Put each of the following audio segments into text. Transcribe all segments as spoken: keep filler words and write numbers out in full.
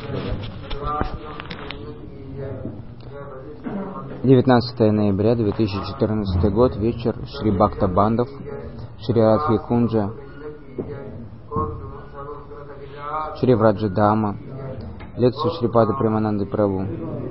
девятнадцатое ноября две тысячи четырнадцатый год, вечер, Шри Бхакта Бандав, Шри Радхи Кунджа, Шри Враджадама, лекцию Шрипады Премананды Прабhu.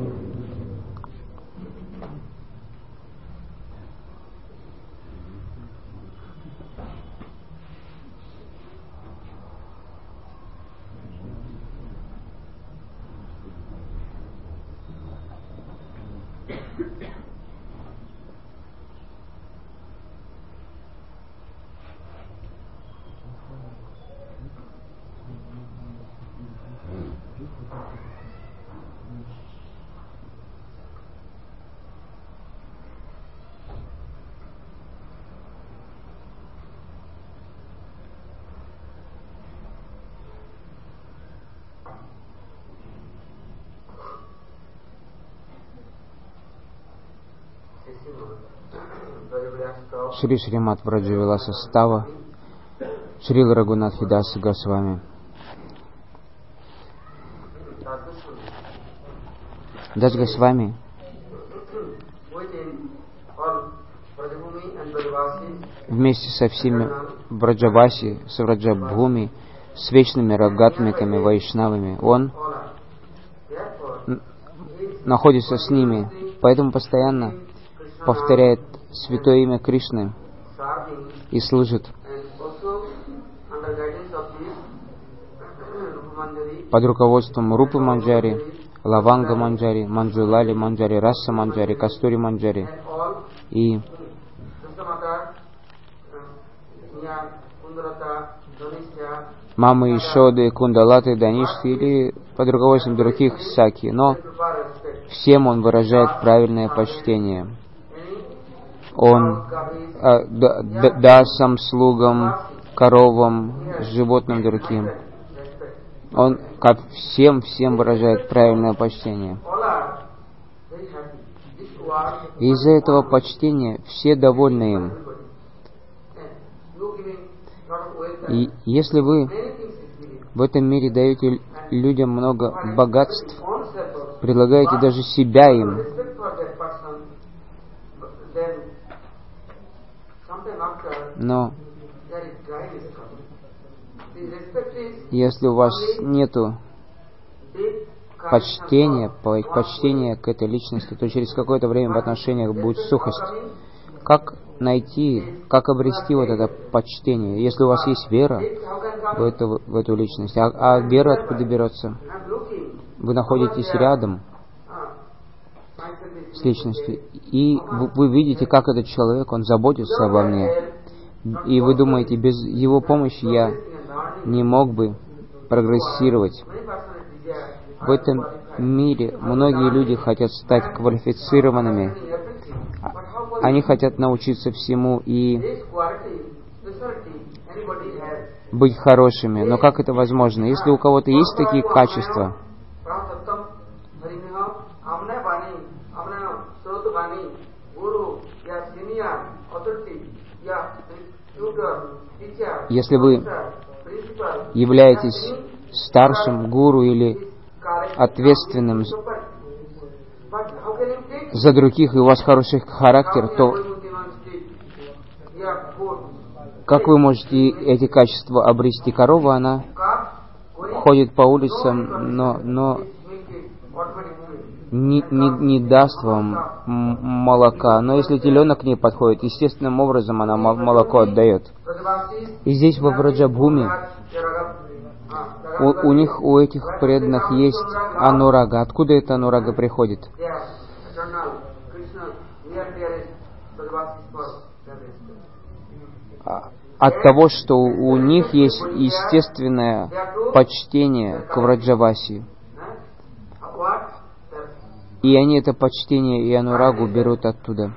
Шри Шримат Враджавиласа Става, Шрила Рагунатхи Даса Госвами. Дас Госвами вместе со всеми Враджаваси, с Враджабхуми, с вечными рагатмиками, вайшнавами, он находится с ними, поэтому постоянно повторяет святое имя Кришны и служит под руководством Рупы Манджари, Лаванга Манджари, Манджулали Манджари, Раса Манджари, Кастури Манджари и Мамы Ишоды, Кундалаты, Даништи или под руководством других Саки, но всем он выражает правильное почтение. Он э, да, да, дасам, слугам, коровам, животным другим. Он как всем-всем выражает правильное почтение. И из-за этого почтения все довольны им. И если вы в этом мире даете людям много богатств, предлагаете даже себя им, но если у вас нету почтения, почтения к этой личности, то через какое-то время в отношениях будет сухость. Как найти, как обрести вот это почтение? Если у вас есть вера в эту, в эту личность, а, а вера откуда берется? Вы находитесь рядом с личностью, и вы, вы видите, как этот человек, он заботится обо мне. И вы думаете, без его помощи я не мог бы прогрессировать. В этом мире многие люди хотят стать квалифицированными. Они хотят научиться всему и быть хорошими. Но как это возможно? Если у кого-то есть такие качества, если вы являетесь старшим гуру или ответственным за других, и у вас хороший характер, то как вы можете эти качества обрести? Корова, она ходит по улицам, но, но не, не, не даст вам молока. Но если теленок к ней подходит, естественным образом она молоко отдает. И здесь во Враджабхуми у, у них, у этих преданных есть анурага. Откуда эта анурага приходит? От того, что у них есть естественное почтение к Враджаваси. И они это почтение и анурагу берут оттуда.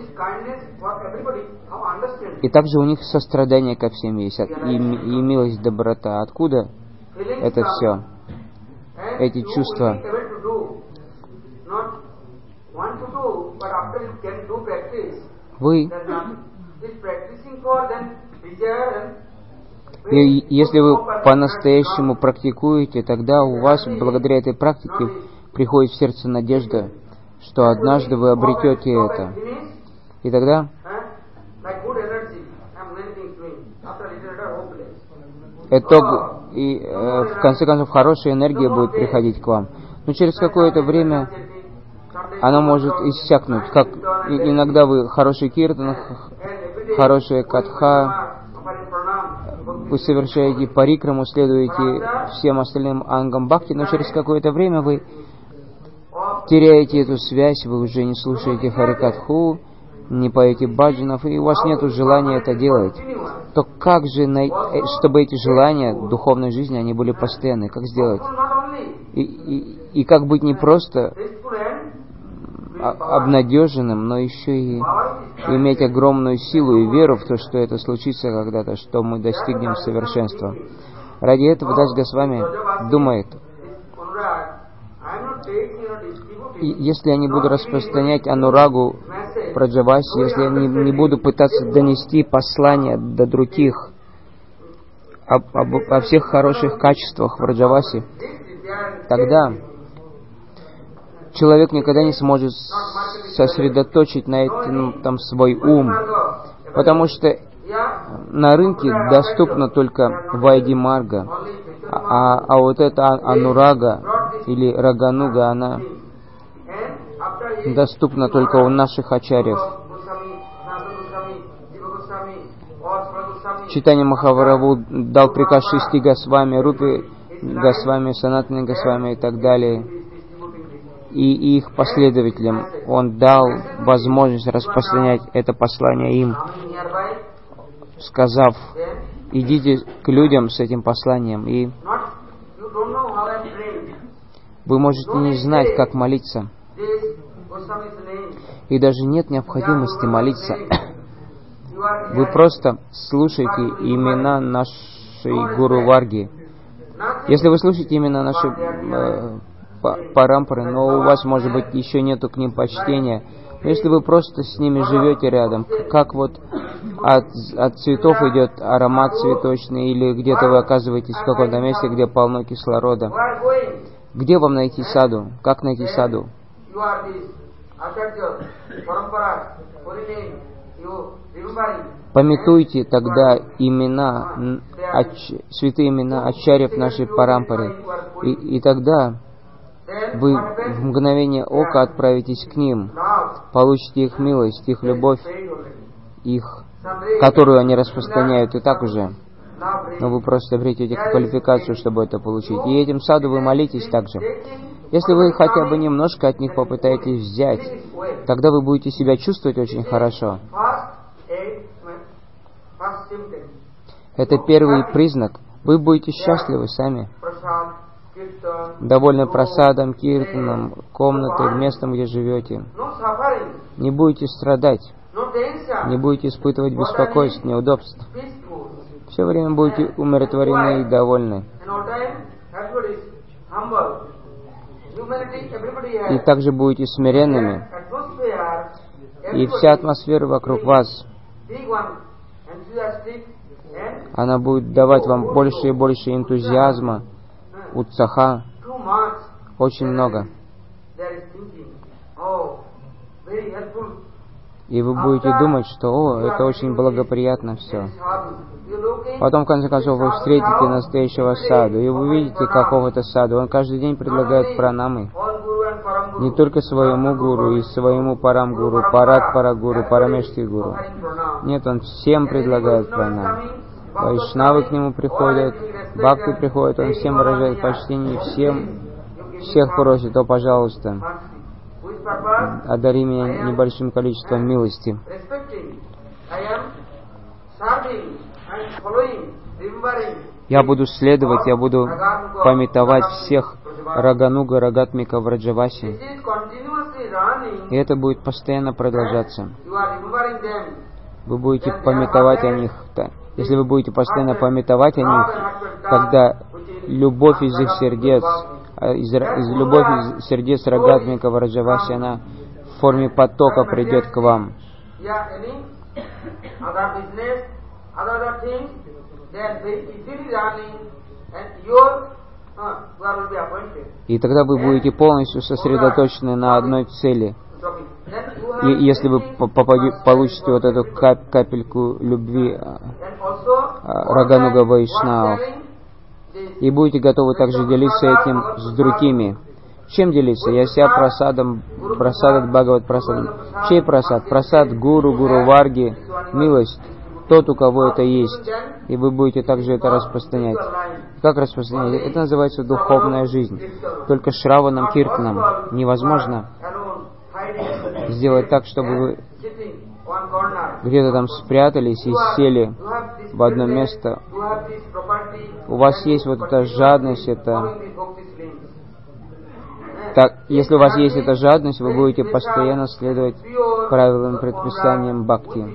И также у них сострадание ко всем есть, и, и милость, доброта. Откуда это все? Эти чувства. Вы И если вы по-настоящему практикуете, тогда у вас, благодаря этой практике, приходит в сердце надежда, что однажды вы обретете это. И тогда итог, и э, в конце концов хорошая энергия будет приходить к вам. Но через какое-то время она может иссякнуть. Как иногда вы хороший киртан, хорошая катха, вы совершаете парикраму, следуете всем остальным ангам бхакти, но через какое-то время вы теряете эту связь, вы уже не слушаете харикатху, не поете баджанов, и у вас нет желания это делать. То как же, чтобы эти желания духовной жизни, они были постоянны, как сделать? И, и, и как быть не просто обнадеженным, но еще и иметь огромную силу и веру в то, что это случится когда-то, что мы достигнем совершенства. Ради этого Дас Госвами думает, если я не буду распространять анурагу Браджаваси, если я не, не буду пытаться донести послание до других об, об, о всех хороших качествах Браджаваси, тогда человек никогда не сможет сосредоточить на этом там свой ум, потому что на рынке доступна только Вайди Марга, а, а вот эта анурага или рагануга, она доступна только у наших ачарьев. Чайтанья Махапрабху дал приказ шести Госвами, Рупи Госвами, Санатани Госвами и так далее, и их последователям он дал возможность распространять это послание им, сказав, идите к людям с этим посланием, и вы можете не знать, как молиться, и даже нет необходимости молиться. Вы просто слушайте имена нашей Гуру Варги. Если вы слушаете имена нашей э, парампары, но у вас, может быть, еще нету к ним почтения, но если вы просто с ними живете рядом, как вот от, от цветов идет аромат цветочный, или где-то вы оказываетесь в каком-то месте, где полно кислорода, где вам найти саду? Как найти саду? Памятуйте тогда имена, ач, святые имена ачарьев нашей парампары, и, и тогда вы в мгновение ока отправитесь к ним, получите их милость, их любовь, их, которую они распространяют и так уже. Но вы просто обретете квалификацию, чтобы это получить. И этим саду вы молитесь также. Если вы хотя бы немножко от них попытаетесь взять, тогда вы будете себя чувствовать очень хорошо. Это первый признак. Вы будете счастливы сами, довольны просадом, киртаном, комнатой, местом, где живете. Не будете страдать, не будете испытывать беспокойств, неудобств. Все время будете умиротворены и довольны. И также будете смиренными. И вся атмосфера вокруг вас, она будет давать вам больше и больше энтузиазма, утсаха, очень много. И вы будете думать, что «О, это очень благоприятно все». Потом, в конце концов, вы встретите настоящего саду, и вы видите какого-то саду. Он каждый день предлагает пранамы. Не только своему гуру и своему парам-гуру, парат-парагуру, парамешти-гуру. Нет, он всем предлагает пранамы. Вайшнавы к нему приходят, бхакты приходят, он всем выражает почтение, всем, всех просит: «О, пожалуйста, одари меня небольшим количеством милости». Я буду следовать, я буду памятовать всех Рагануга, Рагатмика, Враджаваси. И это будет постоянно продолжаться. Вы будете памятовать о них. Если вы будете постоянно памятовать о них, тогда любовь из их сердец, из, из любовь из сердец Рагатмика, Враджаваси, она в форме потока придет к вам. И тогда вы будете полностью сосредоточены на одной цели. И если вы попади, получите вот эту кап, капельку любви Рагануга Вайшнав, и будете готовы также делиться этим с другими. Чем делиться? Яся прасадом, прасадат Бхагават прасадом. Чей прасад? Прасад Гуру, Гуру Варги, милость. Тот, у кого это есть. И вы будете также это распространять. Как распространять? Это называется духовная жизнь. Только шраваном киртаном невозможно сделать так, чтобы вы где-то там спрятались и сели в одно место. У вас есть вот эта жадность, это... Так, если у вас есть эта жадность, вы будете постоянно следовать правилам и предписаниям бхакти.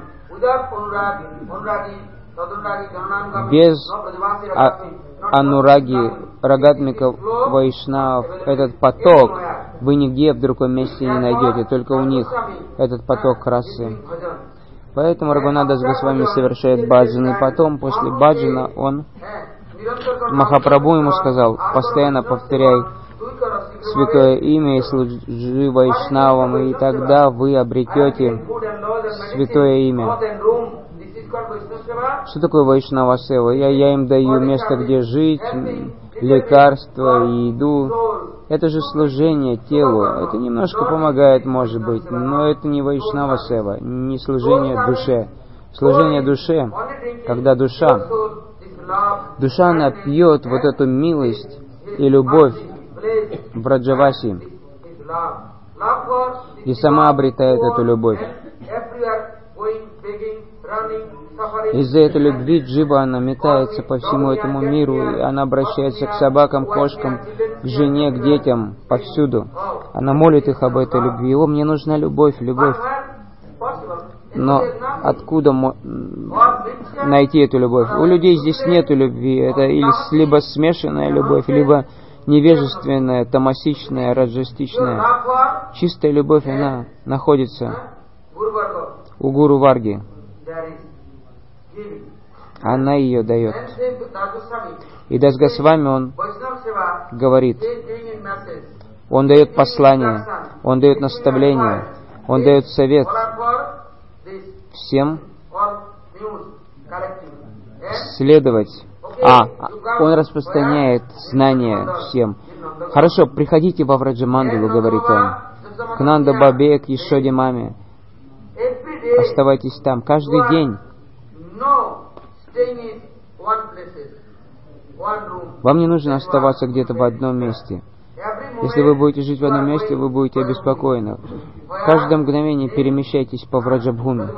Без а, анураги, рагатмиков, вайшнав, этот поток вы нигде в другом месте не найдете, только у них этот поток расы. Поэтому Рагунадас Госвами совершает баджан, и потом, после баджана, он, Махапрабху ему сказал, постоянно повторяй святое имя и служи вайшнавам, и тогда вы обретете святое имя. Что такое вайшнава сева? Я, я им даю место, где жить, лекарства и еду. Это же служение телу. Это немножко помогает, может быть, но это не вайшнава сева, не служение душе. Служение душе, когда душа, душа, она пьет вот эту милость и любовь в Браджаваси и сама обретает эту любовь. Из-за этой любви джива, она метается по всему этому миру, и она обращается к собакам, кошкам, к жене, к детям, повсюду. Она молит их об этой любви. О, мне нужна любовь, любовь. Но откуда найти эту любовь? У людей здесь нету любви. Это либо смешанная любовь, либо невежественная, тамасичная, раджастичная. Чистая любовь, она находится у Гуру Варги. Она ее дает. И Дас Госвами, он говорит, он дает послание, он дает наставление, он дает совет всем следовать. А, он распространяет знания всем. Хорошо, приходите во Враджамандалу, говорит он, к Нанда Бабе, к Ешоде Маме. Оставайтесь там каждый день. Вам не нужно оставаться где-то в одном месте. Если вы будете жить в одном месте, вы будете обеспокоены. В каждое мгновение перемещайтесь по Враджабхуми.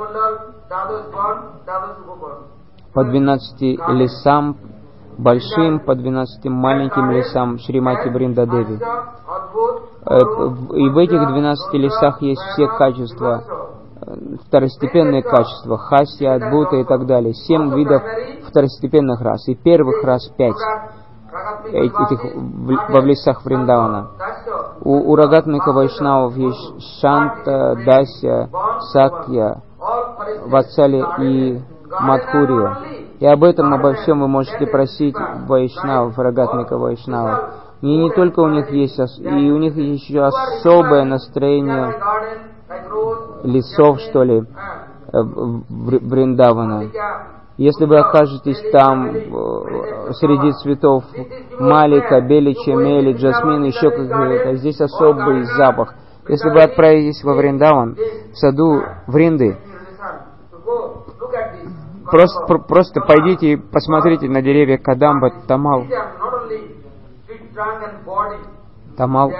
По двенадцати лесам большим, по двенадцати маленьким лесам Шримати Вриндадеви. И в этих двенадцати лесах есть все качества, второстепенные качества, хасья, адбута и так далее. Семь видов второстепенных рас. И первых рас пять. Этих во в лесах Вриндавана. У, у рагатмика вайшнавов есть Шанта, Дася, Сакья, Ватсали и Мадхурия. И об этом, обо всем вы можете просить вайшнавов, рагатмика вайшнавов. И не только у них есть, и у них есть еще особое настроение лесов, что ли, Вриндавана. Если вы окажетесь там среди цветов малика, бели, чемели, джасмин, еще какие-то, здесь особый запах. Если вы отправитесь во Вриндаван, в саду Вринды, просто, просто пойдите и посмотрите на деревья Кадамба, Тамал. Тамал.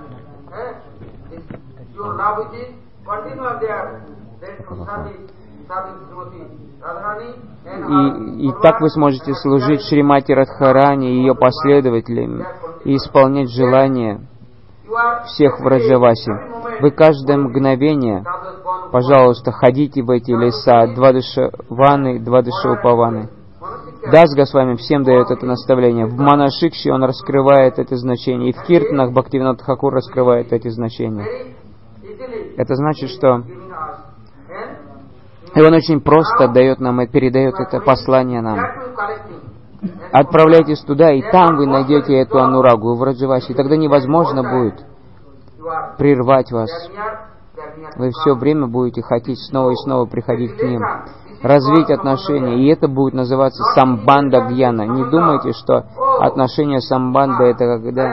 И, и так вы сможете служить Шримати Радхарани и ее последователям и исполнять желания всех в Раджаваси. Вы каждое мгновение, пожалуйста, ходите в эти леса, Двадыша Ваны, Двадыша Упаваны. Дас Госвами всем дает это наставление. В Манашикше он раскрывает это значение, и в Киртанах Бхактивинод Тхакур раскрывает эти значения. Это значит, что И он очень просто дает нам и передает это послание нам. Отправляйтесь туда, и там вы найдете эту анурагу в Враджаваси. И тогда невозможно будет прервать вас. Вы все время будете хотеть снова и снова приходить к ним, развить отношения, и это будет называться самбанда гьяна. Не думайте, что отношения самбанда — это когда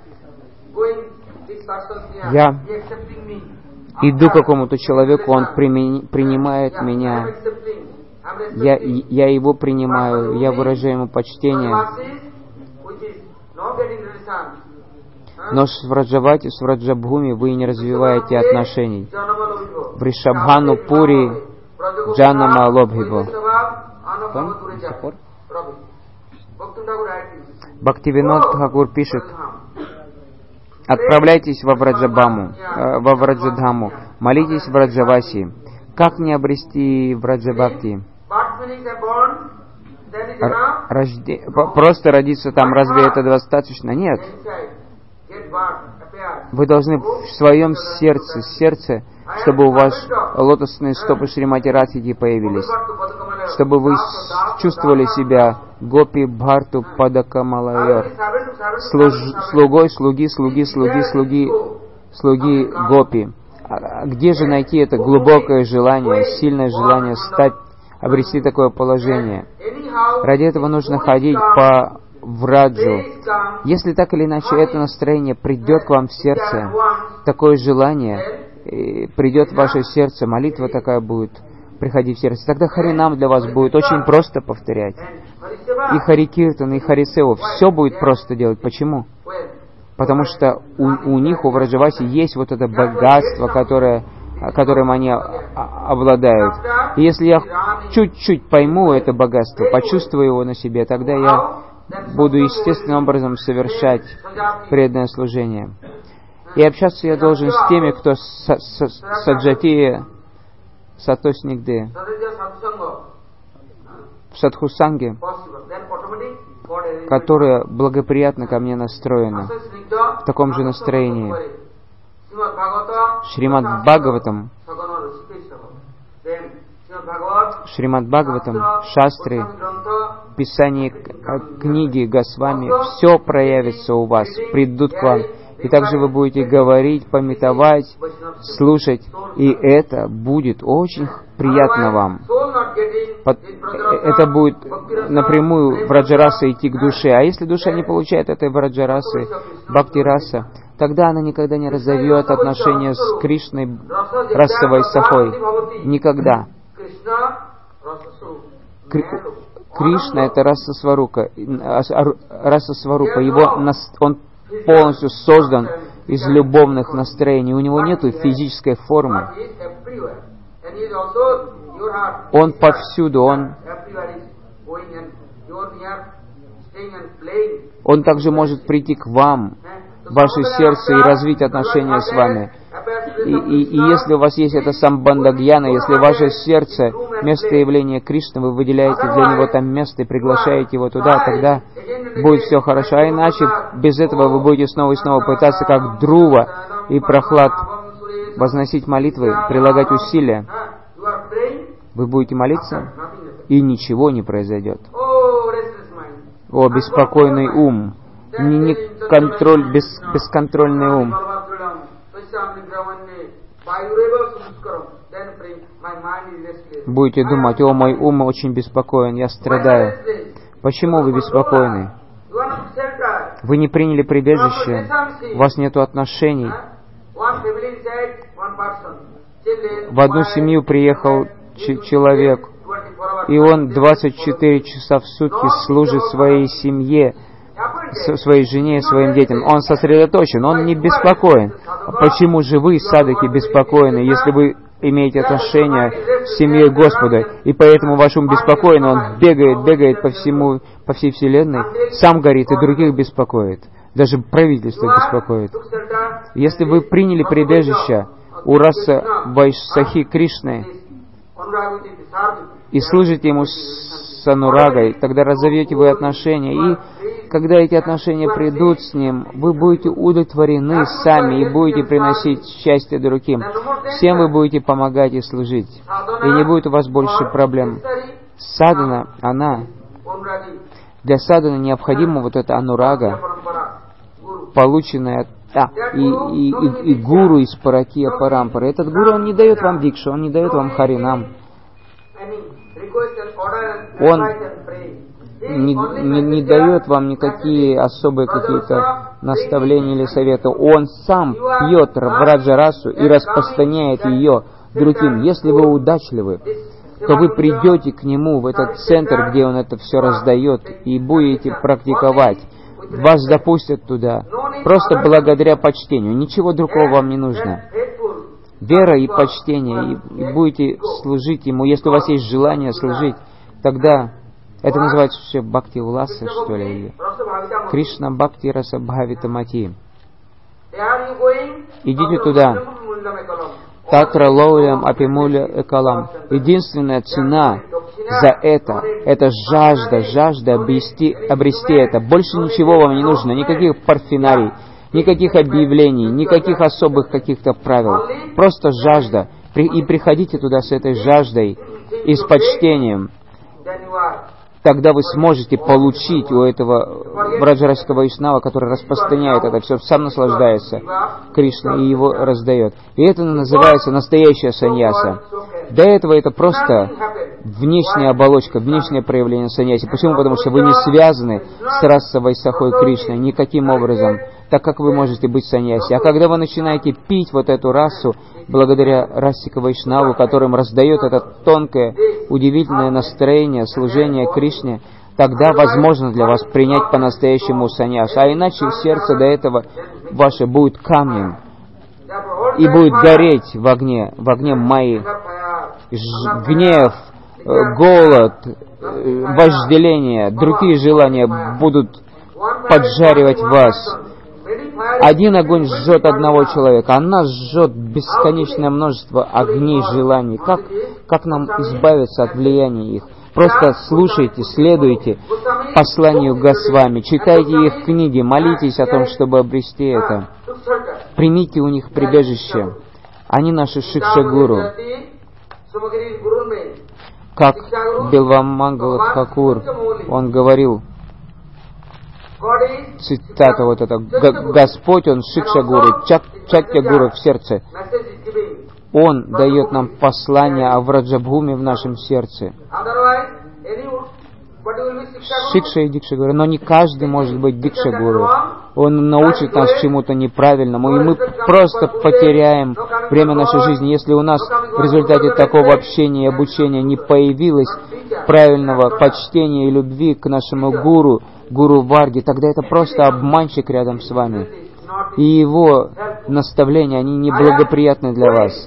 я иду к какому-то человеку, он примени, принимает меня, я, я его принимаю, я выражаю ему почтение. Но с Враджавати, с Враджабхуми вы не развиваете отношений. Вришабхану Пури Джанама Лобхибо. Бхактивинод Тхакур пишет: отправляйтесь во Враджабаму, э, во Враджадхаму, молитесь в Враджаваси. Как не обрести Враджабхакти? Рожде... Просто родиться там, разве это достаточно? Нет. Вы должны в своем сердце, сердце, чтобы у вас лотосные стопы Шримати Радхики появились, чтобы вы чувствовали себя Гопи Бхарту Падакамалайор, служ, слугой, слуги, слуги, слуги, слуги, слуги Гопи. А где же найти это глубокое желание, сильное желание стать, обрести такое положение? Ради этого нужно ходить по Враджу. Если так или иначе это настроение придет к вам в сердце, такое желание придет в ваше сердце, молитва такая будет приходить в сердце, тогда Харинам для вас будет очень просто повторять. И Харикиртан, и Харисеву, все будет просто делать. Почему? Потому что у, у них, у Враджаваси, есть вот это богатство, которое, которым они обладают. И если я чуть-чуть пойму это богатство, почувствую его на себе, тогда я буду естественным образом совершать преданное служение. И общаться я должен с теми, кто саджатия сатоснигде, в садхусанге, которые благоприятно ко мне настроены, в таком же настроении. Шримад Бхагаватам, Шримад Бхагаватам, Шастры, Писание книги Госвами, все проявится у вас, придут к вам. И также вы будете говорить, памятовать, слушать, и это будет очень приятно вам. Это будет напрямую Враджараса идти к душе. А если душа не получает этой Враджарасы, Бхакти-раса, тогда она никогда не разовьет отношения с Кришной расовой сахой. Никогда. Кришна — это раса сварука, раса сварупа. Его, он полностью создан из любовных настроений. У него нет физической формы. Он повсюду, он, он также может прийти к вам, в ваше сердце, и развить отношения с вами. И, и, и если у вас есть это самбандагьяна, если в ваше сердце место явления Кришны, вы выделяете для него там место и приглашаете его туда, тогда будет все хорошо. А иначе без этого вы будете снова и снова пытаться, как Друва и Прохлад, возносить молитвы, прилагать усилия. Вы будете молиться, и ничего не произойдет. О, беспокойный ум! Не, не контроль, бес, бесконтрольный ум. Будете думать: о, мой ум очень беспокоен, я страдаю. Почему вы беспокойны? Вы не приняли прибежище, у вас нет отношений. В одну семью приехал ч- человек, и он двадцать четыре часа в сутки служит своей семье, своей жене, своим детям. Он сосредоточен, он не беспокоен. Почему же вы, садхаки, беспокоены, если вы имеете отношение с семьей Господа, и поэтому ваш ум беспокоен, он бегает, бегает по всему, по всей вселенной, сам горит и других беспокоит. Даже правительство беспокоит. Если вы приняли прибежище у раса Вайшсахи Кришны и служите ему с анурагой, тогда разовьете вы отношения, и когда эти отношения придут с Ним, вы будете удовлетворены сами и будете приносить счастье другим. Всем вы будете помогать и служить. И не будет у вас больше проблем. Садхана, она... Для садханы необходима вот эта анурага, полученная а, и, и, и, и гуру из Паракия Парампары. Этот гуру, он не дает вам дикшу, он не дает вам харинам. Он не, не, не дает вам никакие особые какие-то наставления или советы. Он сам пьет враджарасу и распространяет ее другим. Если вы удачливы, то вы придете к нему в этот центр, где он это все раздает, и будете практиковать. Вас запустят туда, просто благодаря почтению. Ничего другого вам не нужно. Вера и почтение, и, и будете служить ему. Если у вас есть желание служить, тогда это называется все бхакти уласа, что ли, или Кришна бхакти раса бхавита мати. Идите туда. Татра лоулям апимуля экалам. Единственная цена за это, это жажда, жажда обрести, обрести это. Больше ничего вам не нужно, никаких парфенарий, никаких объявлений, никаких особых каких-то правил. Просто жажда. И приходите туда с этой жаждой и с почтением. Тогда вы сможете получить у этого враджарасского вайшнава, который распространяет это все, сам наслаждается Кришной и его раздает. И это называется настоящая саньяса. До этого это просто внешняя оболочка, внешнее проявление саньяси. Почему? Потому что вы не связаны с расой Вайсахой Кришной никаким образом, так как вы можете быть саньяси. А когда вы начинаете пить вот эту расу, благодаря Расика Вайшнаву, которым раздает это тонкое, удивительное настроение, служение Кришне, тогда возможно для вас принять по-настоящему саньяс. А иначе сердце до этого ваше будет камнем и будет гореть в огне, в огне майи. Ж- гнев, голод, вожделение, другие желания будут поджаривать вас. Один огонь жжет одного человека, она жжет бесконечное множество огней желаний. Как, как нам избавиться от влияния их? Просто слушайте, следуйте посланию Госвами, читайте их книги, молитесь о том, чтобы обрести это. Примите у них прибежище. Они наши Шикша-гуру. Как Билвамангала Тхакур, он говорил, цитата вот эта, Господь, Он Шикша-гуру, Чак, Чакья-гуру в сердце. Он дает нам послание о Враджабхуме в нашем сердце. Шикша и Дикша-гуру. Но не каждый может быть Дикша-гуру. Он научит нас чему-то неправильному, и мы просто потеряем время нашей жизни. Если у нас в результате такого общения и обучения не появилось правильного почтения и любви к нашему гуру, гуру Варги, тогда это просто обманщик рядом с вами. И его наставления, они неблагоприятны для вас.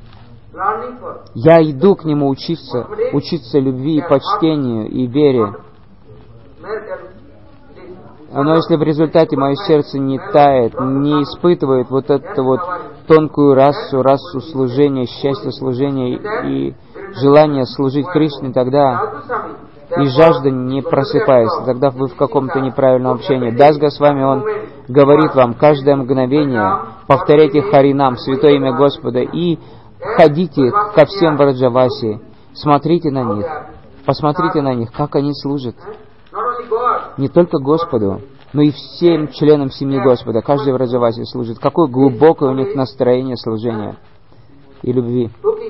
Я иду к нему учиться, учиться любви и почтению и вере. Но если в результате мое сердце не тает, не испытывает вот эту вот тонкую расу, расу служения, счастья служения и желание служить Кришне, тогда и жажда не просыпается, тогда вы в каком-то неправильном общении. Дас Госвами, он говорит вам каждое мгновение, повторяйте Харинам, святое имя Господа, и ходите ко всем Враджаваси, смотрите на них, посмотрите на них, как они служат. Не только Господу, но и всем членам семьи Господа. Каждый Враджаваси служит. Какое глубокое у них настроение служения и любви.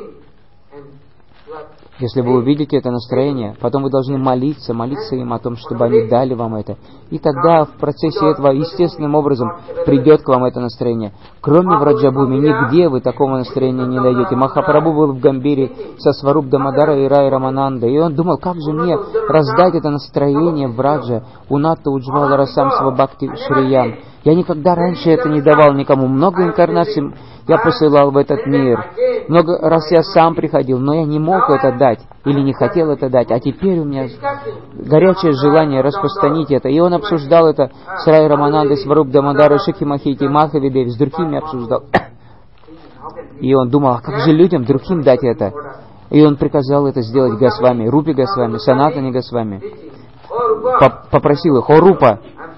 Если вы увидите это настроение, потом вы должны молиться, молиться им о том, чтобы они дали вам это. И тогда в процессе этого естественным образом придет к вам это настроение. Кроме Враджабхуми, нигде вы такого настроения не найдете. Махапрабху был в Гамбире со Сваруб Дамодара и Рай Рамананда, и он думал, как же мне раздать это настроение Враджа, Унатта Уджвала Расам Свабхакти Шриям. Я никогда раньше это не давал никому. Много инкарнаций я посылал в этот мир. Много раз я сам приходил, но я не мог это дать или не хотел это дать. А теперь у меня горячее желание распространить это. И он обсуждал это с Рай Раманандой, с Варуб Дамодарой, Шикхи Махити, Махавидеви, с другими обсуждал. И он думал, а как же людям другим дать это? И он приказал это сделать Госвами, Рупи Госвами, Санатани Госвами. Попросил их, о Рупа,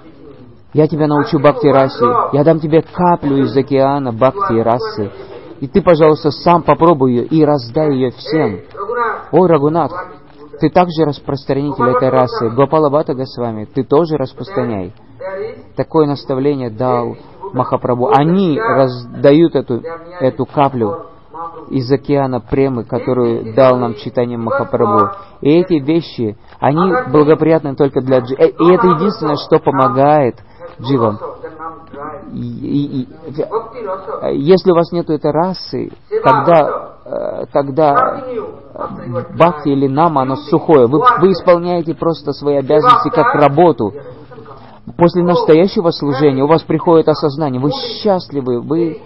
Я тебя научу бхакти-расе. Я дам тебе каплю из океана бхакти-расы. И ты, пожалуйста, сам попробуй ее и раздай ее всем. О, Рагунат, ты также распространитель этой расы. Гопала Бхатта Госвами, ты тоже распространяй. Такое наставление дал Махапрабху. Они раздают эту, эту каплю из океана премы, которую дал нам Чайтанья Махапрабху. И эти вещи, они благоприятны только для дживы. И это единственное, что помогает дживам. И, и, и, если у вас нет этой расы, тогда, тогда бхакти или нама, оно сухое. Вы, вы исполняете просто свои обязанности как работу. После настоящего служения у вас приходит осознание, вы счастливы, вы,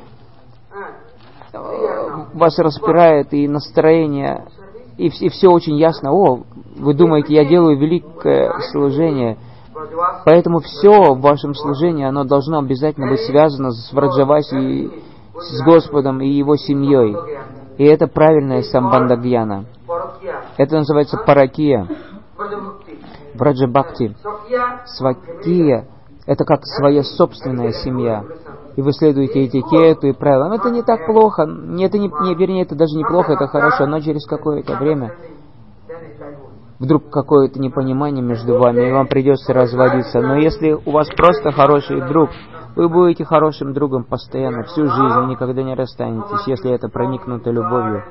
вас распирает и настроение, и, и все очень ясно. О, вы думаете, я делаю великое служение. Поэтому все в вашем служении, оно должно обязательно быть связано с Враджаваси, с Господом и Его семьей. И это правильная самбандагьяна. Это называется паракия. Враджабхакти. Свакия — это как своя собственная семья. И вы следуете этикету и правилам. Это не так плохо. Это не, не, вернее, это даже неплохо, это хорошо. Но через какое-то время вдруг какое-то непонимание между вами, и вам придется разводиться. Но если у вас просто хороший друг, вы будете хорошим другом постоянно, всю жизнь, и никогда не расстанетесь, если это проникнуто любовью.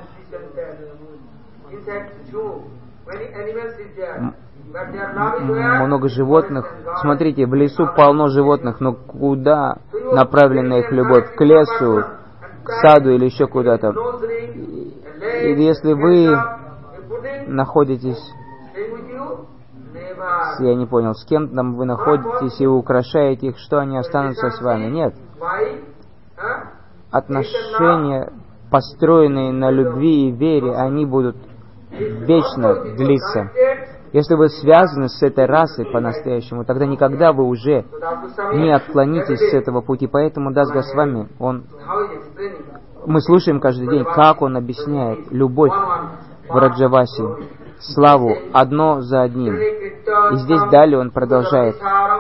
Много животных. Смотрите, в лесу полно животных, но куда направлена их любовь? К лесу, к саду или еще куда-то. И если вы находитесь, я не понял, с кем там вы находитесь и украшаете их, что они останутся с вами? Нет. Отношения, построенные на любви и вере, они будут вечно длиться. Если вы связаны с этой расой по-настоящему, тогда никогда вы уже не отклонитесь с этого пути. Поэтому Дас Госвами, он, мы слушаем каждый день, как он объясняет любовь в Враджаваси, славу одно за одним. И здесь далее он продолжает.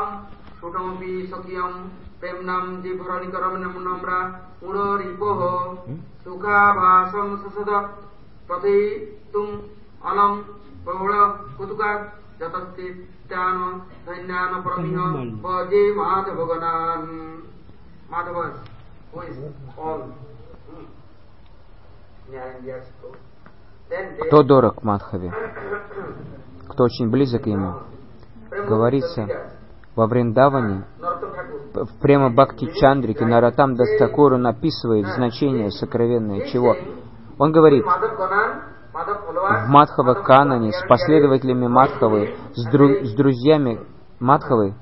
Кто дорог Мадхаве? Кто очень близок ему? Говорится во Вриндаване, в Према Бхакти Чандрике, Нароттам Дас Такуру написывает значение сокровенное чего? Он говорит, в Мадхава Канане с последователями Мадхавы, с, дру, с друзьями Мадхавы,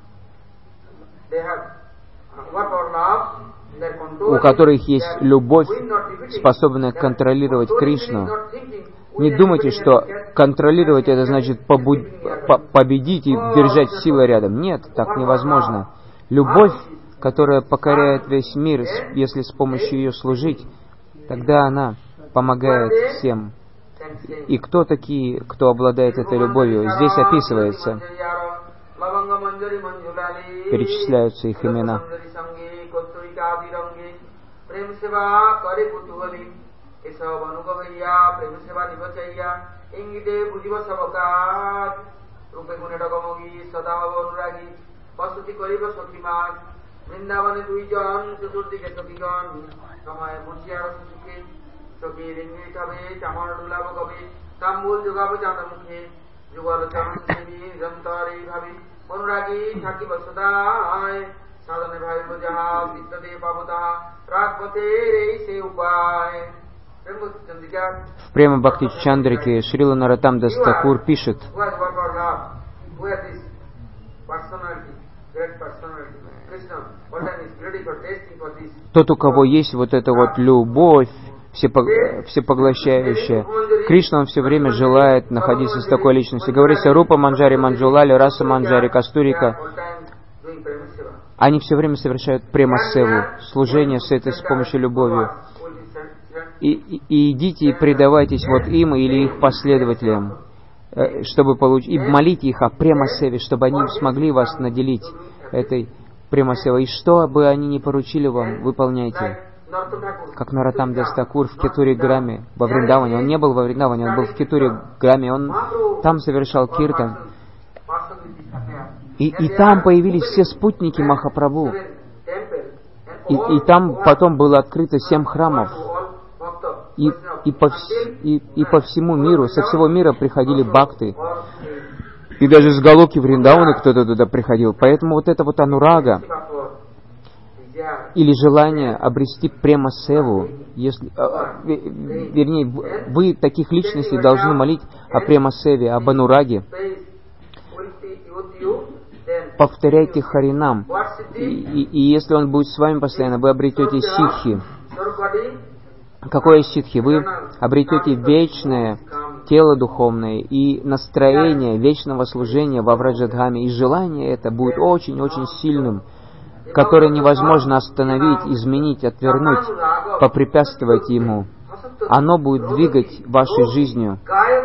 у которых есть любовь, способная контролировать Кришну. Не думайте, что контролировать это значит побуд... по победить и держать силы рядом. Нет, так невозможно. Любовь, которая покоряет весь мир, если с помощью ее служить, тогда она помогает всем. И кто такие, кто обладает этой любовью? Здесь описывается, перечисляются их имена. В Према Бхакти Чандрике Шрила Нароттам Дас Такур пишет, тот, у кого есть вот эта вот любовь всепоглощающая, Кришна, он все время желает находиться с такой личностью. Говорится, Рупа Манджари Манджулали, Раса Манджари Кастурика. Они все время совершают према-севу, служение с этой с помощью любовью. И, и, и идите и предавайтесь вот им или их последователям, чтобы получить, и молите их о према-севе, чтобы они смогли вас наделить этой Премасева. И что бы они ни поручили вам, выполняйте. Как Нароттам Дас Такур в Кетури Граме, во Вриндаване. Он не был во Вриндаване, он был в Кетури Граме. Он там совершал киртан. И, и там появились все спутники Махапрабху. И, и там потом было открыто семь храмов. И, и, по, и, и по всему миру, со всего мира приходили бхакты. И даже с Галоки Вриндавана кто-то туда приходил. Поэтому вот это вот анурага, или желание обрести према-севу, если, а, вернее, вы таких личностей должны молить о према-севе, об анураге. Повторяйте Харинам. И, и, и если он будет с вами постоянно, вы обретете ситхи. Какое ситхи? Вы обретете вечное тело духовное и настроение вечного служения во Враджадхаме. И желание это будет очень-очень сильным, которое невозможно остановить, изменить, отвернуть, попрепятствовать ему. Оно будет двигать вашей жизнью.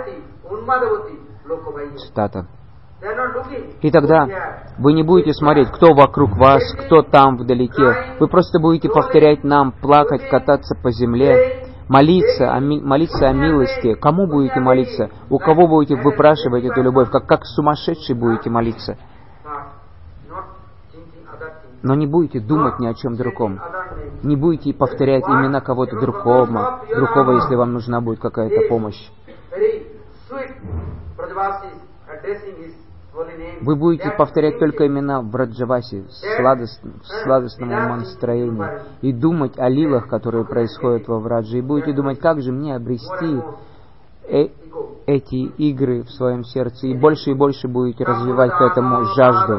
Цитата. И тогда вы не будете смотреть, кто вокруг вас, кто там вдалеке. Вы просто будете повторять нам, плакать, кататься по земле, молиться о, ми, молиться о милости. Кому будете молиться? У кого будете выпрашивать эту любовь? Как, как сумасшедший будете молиться. Но не будете думать ни о чем другом. Не будете повторять имена кого-то другого, другого, если вам нужна будет какая-то помощь. Вы будете повторять только имена Враджаваси в сладостном, в сладостном настроении и думать о лилах, которые происходят во Врадже, и будете думать, как же мне обрести э эти игры в своем сердце, и больше и больше будете развивать к этому жажду.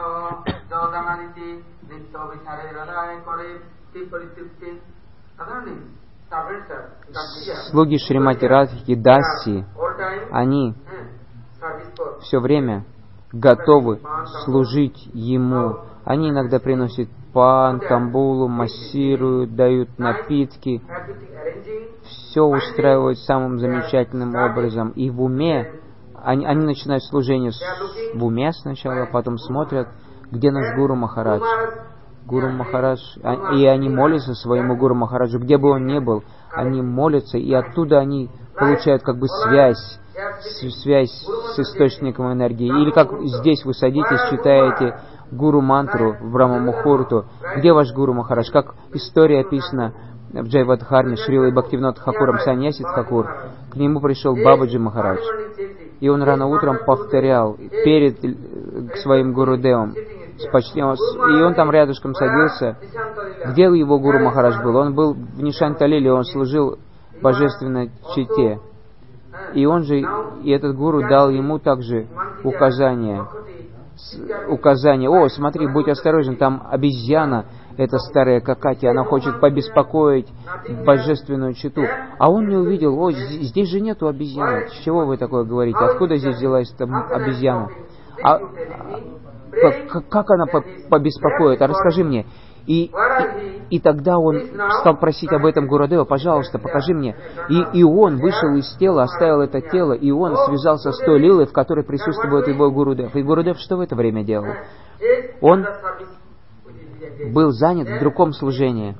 Слуги Шримати Радхики Даси, они все время готовы служить ему. Они иногда приносят пан, тамбулу, массируют, дают напитки. Все устраивают самым замечательным образом. И в уме, они, они начинают служение с, в уме сначала, потом смотрят, где наш Гуру Махарадж. Гуру Махарадж, и они молятся своему Гуру Махараджу, где бы он ни был, они молятся, и оттуда они получают как бы связь, связь с источником энергии. Или как здесь вы садитесь, читаете Гуру мантру в Брахма Мухурту. Где ваш Гуру Махарадж? Как история описана в Джайвадхарме Шрилой Бхактивинода Тхакуром Саньяси Тхакур. К нему пришел Бабаджи Махарадж. И он рано утром повторял перед своим Гурудевом с почтением. И он там рядышком садился. Где его Гуру Махарадж был? Он был в Нишанталиле, он служил божественной чете. И он же, и этот гуру дал ему также указания. Указания. О, смотри, будь осторожен, там обезьяна, эта старая какати, она хочет побеспокоить божественную чету. А он не увидел, о, здесь же нету обезьяны. С чего вы такое говорите? Откуда здесь взялась эта обезьяна? А, как, как она побеспокоит? А расскажи мне. И, и, и тогда он стал просить об этом Гурудева, пожалуйста, покажи мне. И, и он вышел из тела, оставил это тело, и он связался с той лилой, в которой присутствует его Гурудев. И Гурудев что в это время делал? Он был занят в другом служении.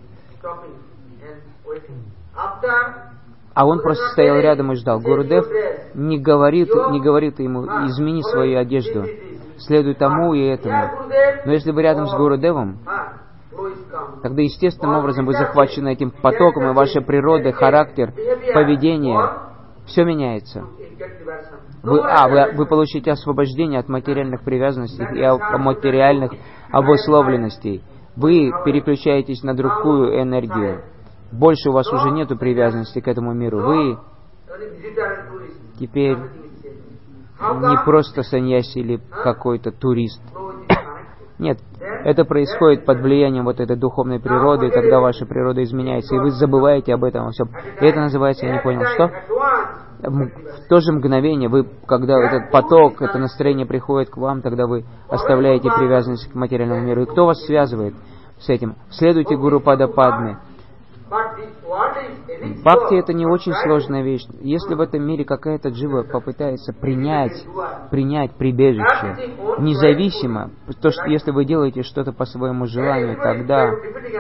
А он просто стоял рядом и ждал. Гурудев не говорит, не говорит ему, измени свою одежду, следуй тому и этому. Но если вы рядом с Гурудевом, тогда естественным образом вы захвачены этим потоком, и ваша природа, характер, поведение, все меняется. Вы, а, вы, вы получите освобождение от материальных привязанностей и от материальных обусловленностей. Вы переключаетесь на другую энергию. Больше у вас уже нету привязанности к этому миру. Вы теперь не просто саньяси или какой-то турист. Нет, это происходит под влиянием вот этой духовной природы, и тогда ваша природа изменяется, и вы забываете об этом во всем. И это называется, я не понял, что? В то же мгновение, вы, когда этот поток, это настроение приходит к вам, тогда вы оставляете привязанность к материальному миру. И кто вас связывает с этим? Следуйте Гуру Пада Падме. Бхакти — это не очень сложная вещь. Если в этом мире какая-то джива попытается принять, принять прибежище, независимо, то что если вы делаете что-то по своему желанию, тогда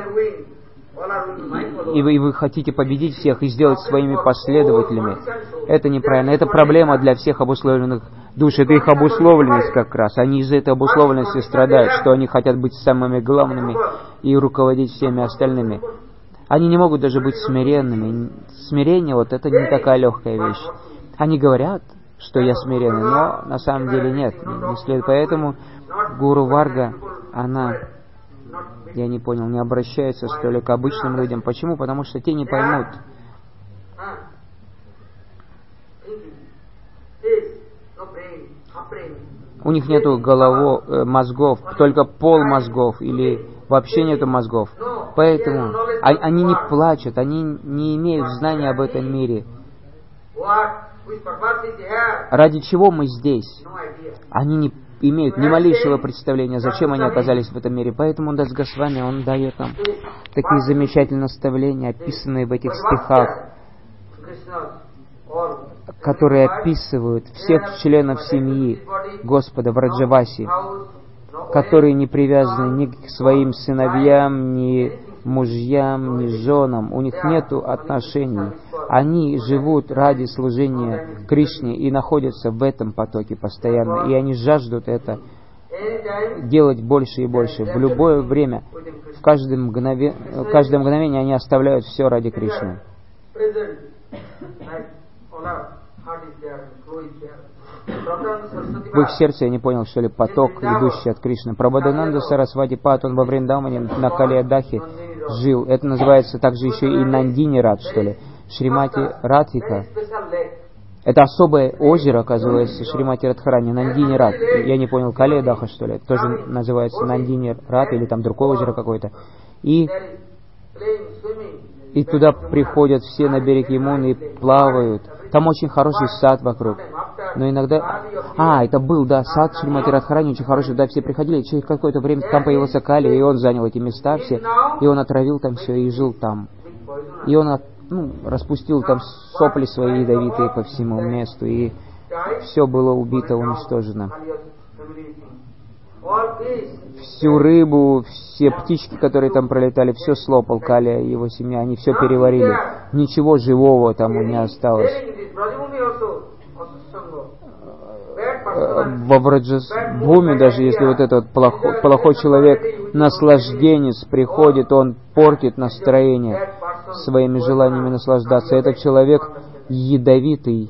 и вы, и вы хотите победить всех и сделать своими последователями, это неправильно. Это проблема для всех обусловленных душ. Это их обусловленность как раз. Они из-за этой обусловленности страдают, что они хотят быть самыми главными и руководить всеми остальными. Они не могут даже быть смиренными. Смирение, вот это не такая легкая вещь. Они говорят, что я смиренный, но на самом деле нет. Не следует. Поэтому Гуру Варга, она, я не понял, не обращается, что ли, к обычным людям. Почему? Потому что те не поймут. У них нету голово, э, мозгов, только пол мозгов или вообще нету мозгов. Поэтому они не плачут, они не имеют знания об этом мире. Ради чего мы здесь? Они не имеют ни малейшего представления, зачем они оказались в этом мире. Поэтому Дас Госвами, он дает нам такие замечательные наставления, описанные в этих стихах, которые описывают всех членов семьи Господа Враджаваси, которые не привязаны ни к своим сыновьям, ни мужьям, ни женам. У них нет отношений. Они живут ради служения Кришне и находятся в этом потоке постоянно. И они жаждут это делать больше и больше. В любое время, в каждое мгновение, в каждое мгновение они оставляют все ради Кришны. В их сердце, я не понял, что ли, поток, идущий от Кришны. Прабхадананда Сарасвати Пат, он во Вриндаване на Калиядахе жил. Это называется также еще и Нандини Рат, что ли. Шримати Радхика. Это особое озеро, оказывается, Шримати Радхарани, Нандини Рат. Я не понял, Калиядаха, что ли. Это тоже называется Нандини Рат, или там другое озеро какое-то. И, и туда приходят все на берег Ямуны и плавают. Там очень хороший сад вокруг. Но иногда... А, это был, да, сад Шримати Радхарани очень хороший. Да, все приходили. Через какое-то время там появился Кали, и он занял эти места все. И он отравил там все и жил там. И он от, ну, распустил там сопли свои ядовитые по всему месту. И все было убито, уничтожено. Всю рыбу, все птички, которые там пролетали, все слопал Калия и его семья. Они все переварили. Ничего живого там не осталось. Во Враджабхуми, даже если вот этот плохой, плохой человек, наслажденец, приходит, он портит настроение своими желаниями наслаждаться. Этот человек ядовитый,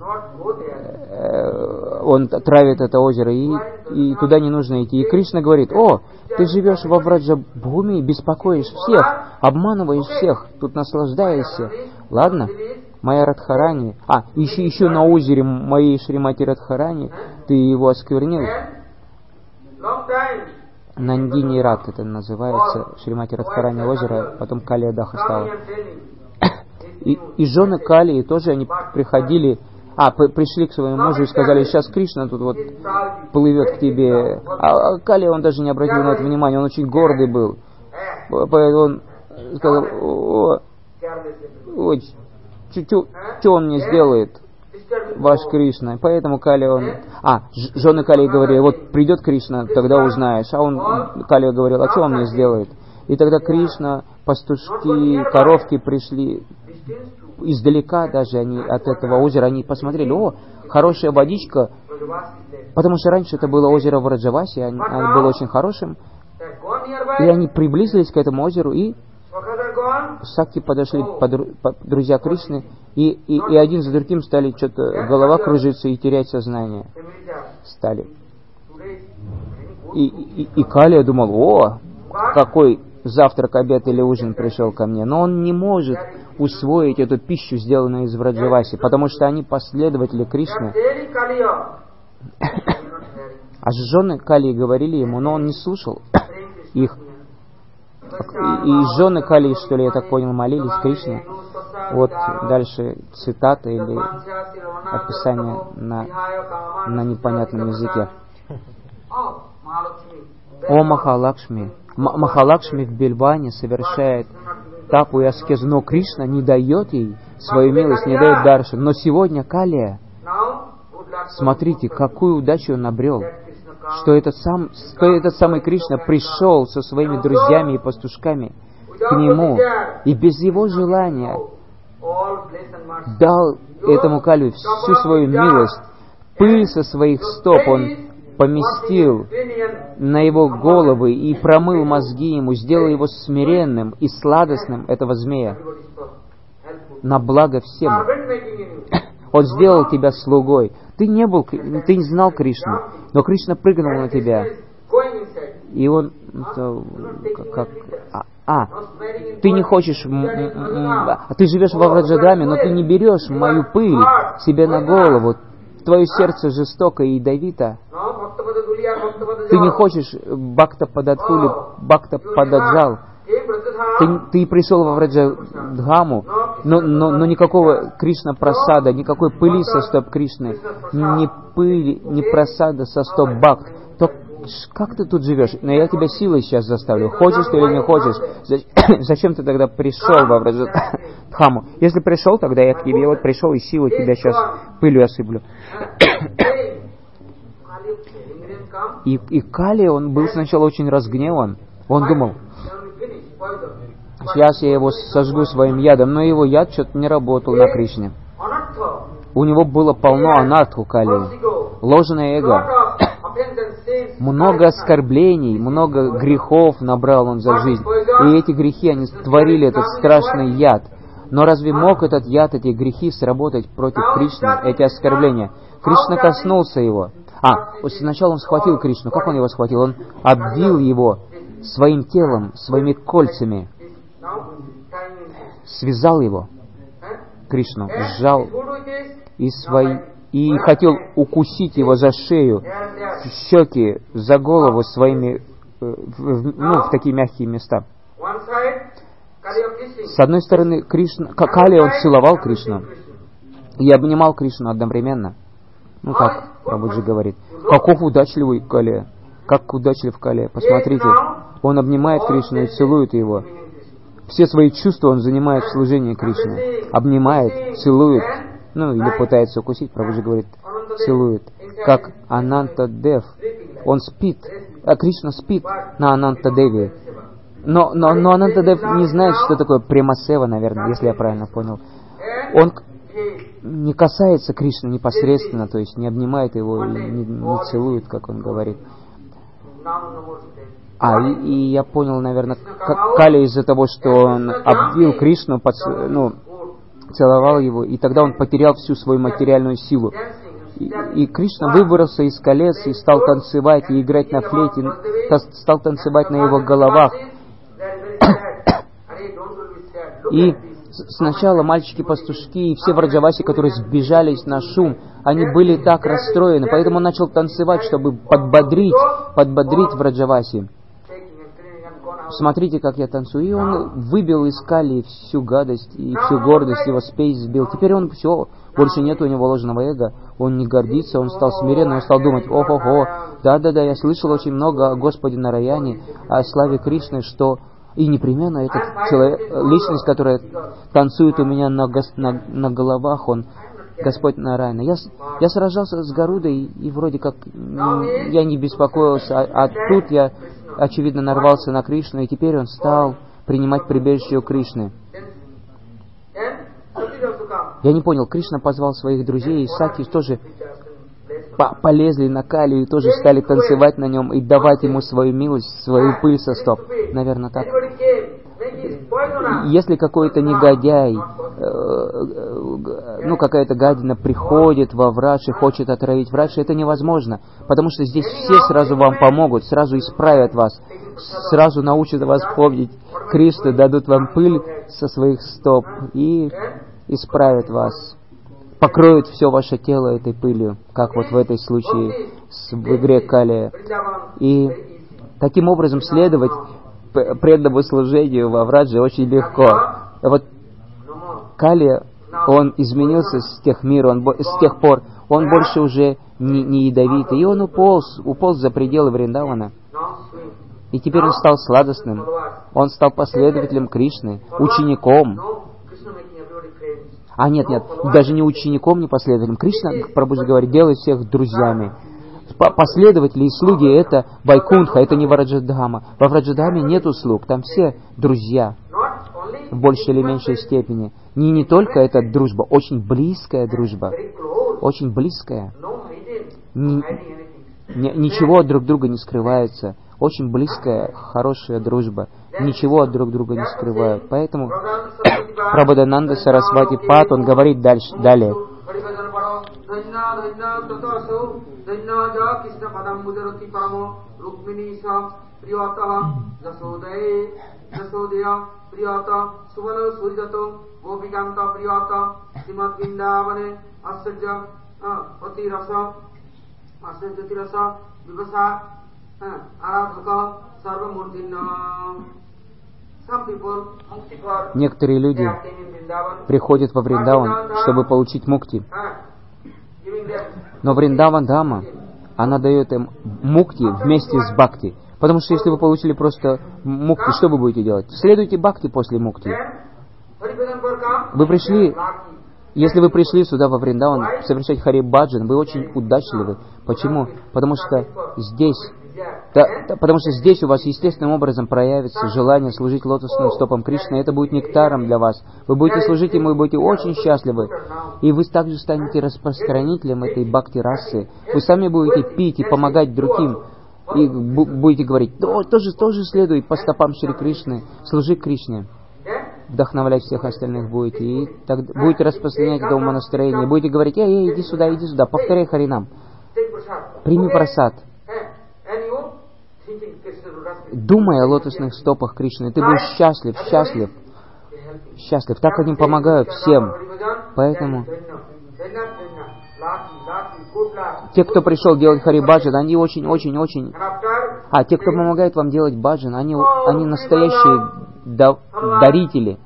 он травит это озеро, и, и туда не нужно идти. И Кришна говорит: о, ты живешь во Враджабхуми, беспокоишь всех, обманываешь всех, тут наслаждаешься. Ладно, моя Радхарани, а, еще, еще на озере моей Шримати Радхарани, ты его осквернил. Нандини Рат это называется, Шримати Радхарани озеро, потом Калиядаха стало. И, и жены Калии тоже, они приходили, а, пришли к своему мужу и сказали: сейчас Кришна тут вот плывет к тебе. А, а Калия, он даже не обратил на это внимания, он очень гордый был. Поэтому он сказал: о, ой, что он мне сделает, ваш Кришна? Поэтому Калия, он... А, жены Калии говорили: вот придет Кришна, тогда узнаешь. А он, Калия, говорил: а что он мне сделает? И тогда Кришна, пастушки, коровки пришли издалека даже они от этого озера, они посмотрели: о, хорошая водичка, потому что раньше это было озеро Враджаваси, оно было очень хорошим, и они приблизились к этому озеру, и Сакти подошли, подру, друзья Кришны, и, и, и один за другим стали что-то, голова кружиться и терять сознание стали. И, и, и Калия думал: о, какой завтрак, обед или ужин пришел ко мне. Но он не может усвоить эту пищу, сделанную из Враджаваси, потому что они последователи Кришны. А жены Калии говорили ему, но он не слушал их. И жены Калии, что ли, я так понял, молились Кришне. Вот дальше цитата или описание на, на непонятном языке. О Махалакшми! Махалакшми в Бильване совершает тапу и аскезу, но Кришна не дает ей свою милость, не дает даршан. Но сегодня Калия, смотрите, какую удачу он обрел, что этот, сам, что этот самый Кришна пришел со своими друзьями и пастушками к нему, и без его желания дал этому Калию всю свою милость. Пыль со своих стоп он поместил на его головы и промыл мозги ему, сделал его смиренным и сладостным, этого змея, на благо всем. Он сделал тебя слугой. Ты не был, ты не знал Кришну, но Кришна прыгнул на тебя. И он... Это, как, а, а, ты не хочешь... М, м, м, ты живешь во Враджадаме, но ты не берешь мою пыль себе на голову. Твое сердце жестоко и ядовито. Ты не хочешь Бхакта Пададхули, Бхакта Пададжал. Ты, ты пришел во Враджадхаму, но, но, но никакого Кришна прасада, никакой пыли со стоп Кришны, ни пыли, ни прасада со стоп Бхакт. То как ты тут живешь? Но я тебя силой сейчас заставлю. Хочешь ты или не хочешь? Зачем ты тогда пришел во Враджадхаму? Если пришел, тогда я к тебе вот пришел и силой тебя сейчас пылью осыплю. И, и Кали, он был сначала очень разгневан. Он думал, сейчас я его сожгу своим ядом, но его яд что-то не работал на Кришне. У него было полно анарт у Кали, ложное эго. Много оскорблений, много грехов набрал он за жизнь. И эти грехи, они творили этот страшный яд. Но разве мог этот яд, эти грехи сработать против Кришны, эти оскорбления? Кришна коснулся его. А, сначала он схватил Кришну. Как он его схватил? Он обвил его своим телом, своими кольцами. Связал его, Кришну, сжал и, свои, и хотел укусить его за шею, в щеки, за голову своими, в, ну, в такие мягкие места. С одной стороны, Кришна, Кали, он целовал Кришну и обнимал Кришну одновременно. Ну так, Прабхуджи говорит. Каков удачливый Кали, как удачлив Кали. Посмотрите, он обнимает Кришну и целует его. Все свои чувства он занимает в служении Кришне. Обнимает, целует, ну или пытается укусить, Прабхуджи говорит, целует. Как Ананта Дев. Он спит, а Кришна спит на Ананта Деве. Но, но, но Ананта Дев не знает, что такое Премасева, наверное, если я правильно понял. Он не касается Кришны непосредственно, то есть не обнимает его и не, не целует, как он говорит. А, и, и я понял, наверное, Кали из-за того, что он обвил Кришну, под, ну, целовал его, и тогда он потерял всю свою материальную силу. И, и Кришна выбрался из колец и стал танцевать и играть на флейте, стал танцевать на его головах. И сначала мальчики-пастушки и все враджаваси, которые сбежались на шум, они были так расстроены, поэтому он начал танцевать, чтобы подбодрить, подбодрить враджаваси. Смотрите, как я танцую. И он выбил из Кали всю гадость и всю гордость, его спесь сбил. Теперь он все, больше нет у него ложного эго. Он не гордится, он стал смиренным, он стал думать, ого-го, да-да-да, я слышал очень много о Господе Нараяне, о славе Кришны, что и непременно этот человек, личность, которая танцует у меня на, на, на головах, он Господь Нараяна. Я, я сражался с Гарудой, и, и вроде как я не беспокоился, а, а тут я, очевидно, нарвался на Кришну, и теперь он стал принимать прибежище у Кришны. Я не понял, Кришна позвал своих друзей, и Саки тоже по полезли на Кали, и тоже стали танцевать на нем, и давать ему свою милость, свою пыль со стоп. Наверное, так. Если какой-то негодяй, э, ну, какая-то гадина приходит во врадж и хочет отравить врадж, это невозможно, потому что здесь все сразу вам помогут, сразу исправят вас, сразу научат вас помнить Кришну, дадут вам пыль со своих стоп и исправят вас, покроют все ваше тело этой пылью, как вот в этой случае с, в игре Кали. И таким образом следовать преданному служению во врадже очень легко. Вот Кали, он изменился с тех мир, он, с тех пор, он больше уже не, не ядовитый, и он уполз, уполз за пределы Вриндавана. И теперь он стал сладостным. Он стал последователем Кришны, учеником. А нет, нет, даже не учеником, не последователем. Кришна, Прабхуджи говорит, делает всех друзьями. Последователи и слуги — это Вайкунтха, это не Враджадхама. Во Враджадхаме нет слуг, там все друзья в большей или меньшей степени. Не, не только эта дружба, очень близкая дружба, очень близкая. Ни, ни, ничего от друг друга не скрывается. Очень близкая, хорошая дружба. Ничего от друг друга не скрывают. Поэтому Прабодхананда Сарасвати Пад, он говорит дальше, далее. Некоторые люди приходят во Вриндаван, чтобы получить мукти. Но Вриндаван Дама, она дает им мукти вместе с бхакти. Потому что если вы получили просто мукти, что вы будете делать? Следуйте бхакти после мукти. Вы пришли, если вы пришли сюда во Вриндаван совершать Хари Баджан, вы очень удачливы. Почему? Потому что здесь, да, да, потому что здесь у вас естественным образом проявится желание служить лотосным стопам Кришны. Это будет нектаром для вас. Вы будете служить Ему и будете очень счастливы. И вы также станете распространителем этой бхакти-расы. Вы сами будете пить и помогать другим. И будете говорить, да, тоже, тоже следуй по стопам Шри Кришны, служи Кришне. Вдохновлять всех остальных будете. И так будете распространять это умонастроение. Будете говорить, эй, эй, иди сюда, иди сюда, повторяй Харинам. Прими прасад. Думай о лотосных стопах Кришны, ты будешь счастлив, счастлив, счастлив. Так они помогают всем. Поэтому те, кто пришел делать Хари Баджан, они очень-очень-очень... А, те, кто помогает вам делать баджан, они, они настоящие да, дарители.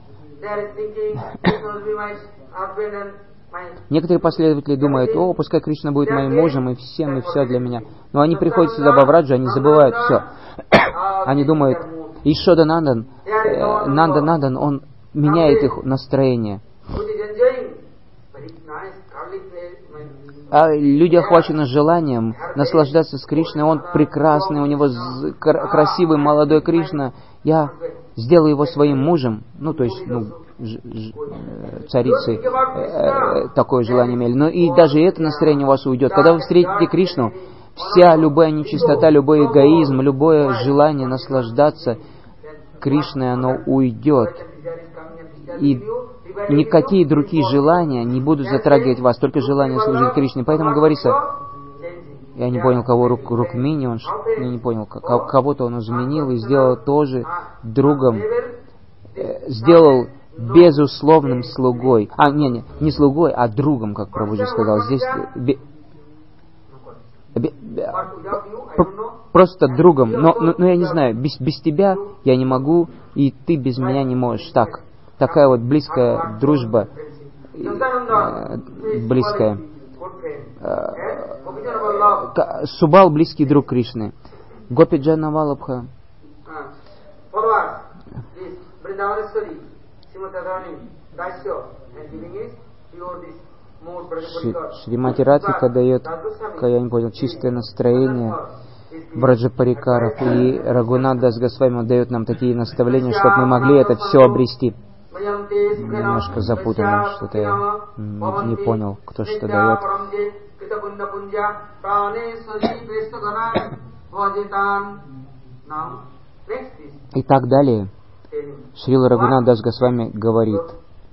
Некоторые последователи думают, о, пускай Кришна будет моим мужем и всем, и все для меня. Но они приходят сюда во Враджу, они забывают все. Они думают, Ишода Нандан, э, Нанда Нандан, он меняет их настроение. А люди охвачены желанием наслаждаться с Кришной. Он прекрасный, у него красивый молодой Кришна. Я сделаю его своим мужем. Ну, то есть, ну, ж, ж, царицы э, такое желание имели. Но и даже это настроение у вас уйдет. Когда вы встретите Кришну, вся любая нечистота, любой эгоизм, любое желание наслаждаться Кришной, оно уйдет. И никакие другие желания не будут затрагивать вас, только желание служить Кришне. Поэтому говорится, я не понял, кого Рук, Рукмини, он, я не понял, кого-то он изменил и сделал тоже другом, э, сделал безусловным слугой. А, не, не, не слугой, а другом, как Прабхуджи сказал. Здесь бе, бе, бе, просто другом. Но, но, но я не знаю, без, без тебя я не могу, и ты без меня не можешь. Так. Такая вот близкая дружба, э, близкая. Э, Субал — близкий друг Кришны. Гопиджана Валабха. Шримати Радхика дает, я не понял, чистое настроение Браджапарикаров. И Рагунат Дас Госвами дает нам такие наставления, чтобы мы могли это все обрести. Немножко запутано, что-то я не понял, кто что дает. И так далее. Шрила Рагунат Дас Госвами говорит,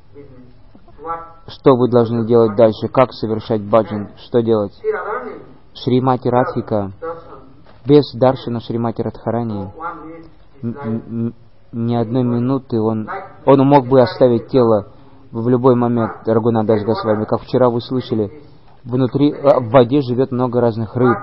что вы должны делать дальше, как совершать баджан, что делать. Шримати Радхика, без даршана Шримати Радхарани, ни одной минуты он, он мог бы оставить тело в любой момент. Рагунат Дас Госвами, как вчера вы слышали, внутри, в воде живет много разных рыб.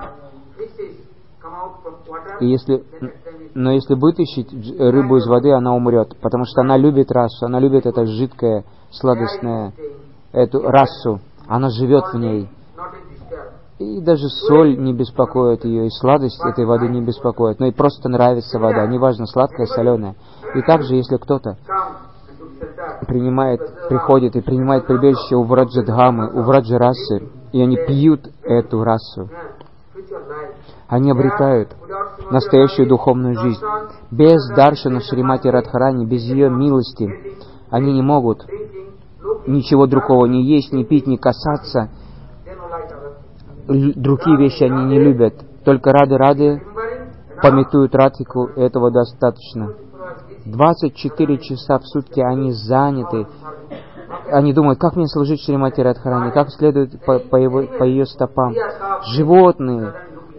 И если, но если вытащить рыбу из воды, она умрет, потому что она любит расу, она любит это жидкое, сладостное, эту расу, она живет в ней. И даже соль не беспокоит ее, и сладость этой воды не беспокоит, но и просто нравится вода, неважно, сладкая, соленая. И также, если кто-то принимает, приходит и принимает прибежище у Враджадхамы, у Враджарасы, и они пьют эту расу, они обретают настоящую духовную жизнь. Без даршана Шримати Радхарани, без ее милости, они не могут ничего другого не есть, не пить, не касаться. Другие вещи они не любят. Только рады-рады памятуют Радхику, этого достаточно. двадцать четыре часа в сутки они заняты. Они думают, как мне служить Шримати Радхарани, как следует по, по, его, по ее стопам. Животные,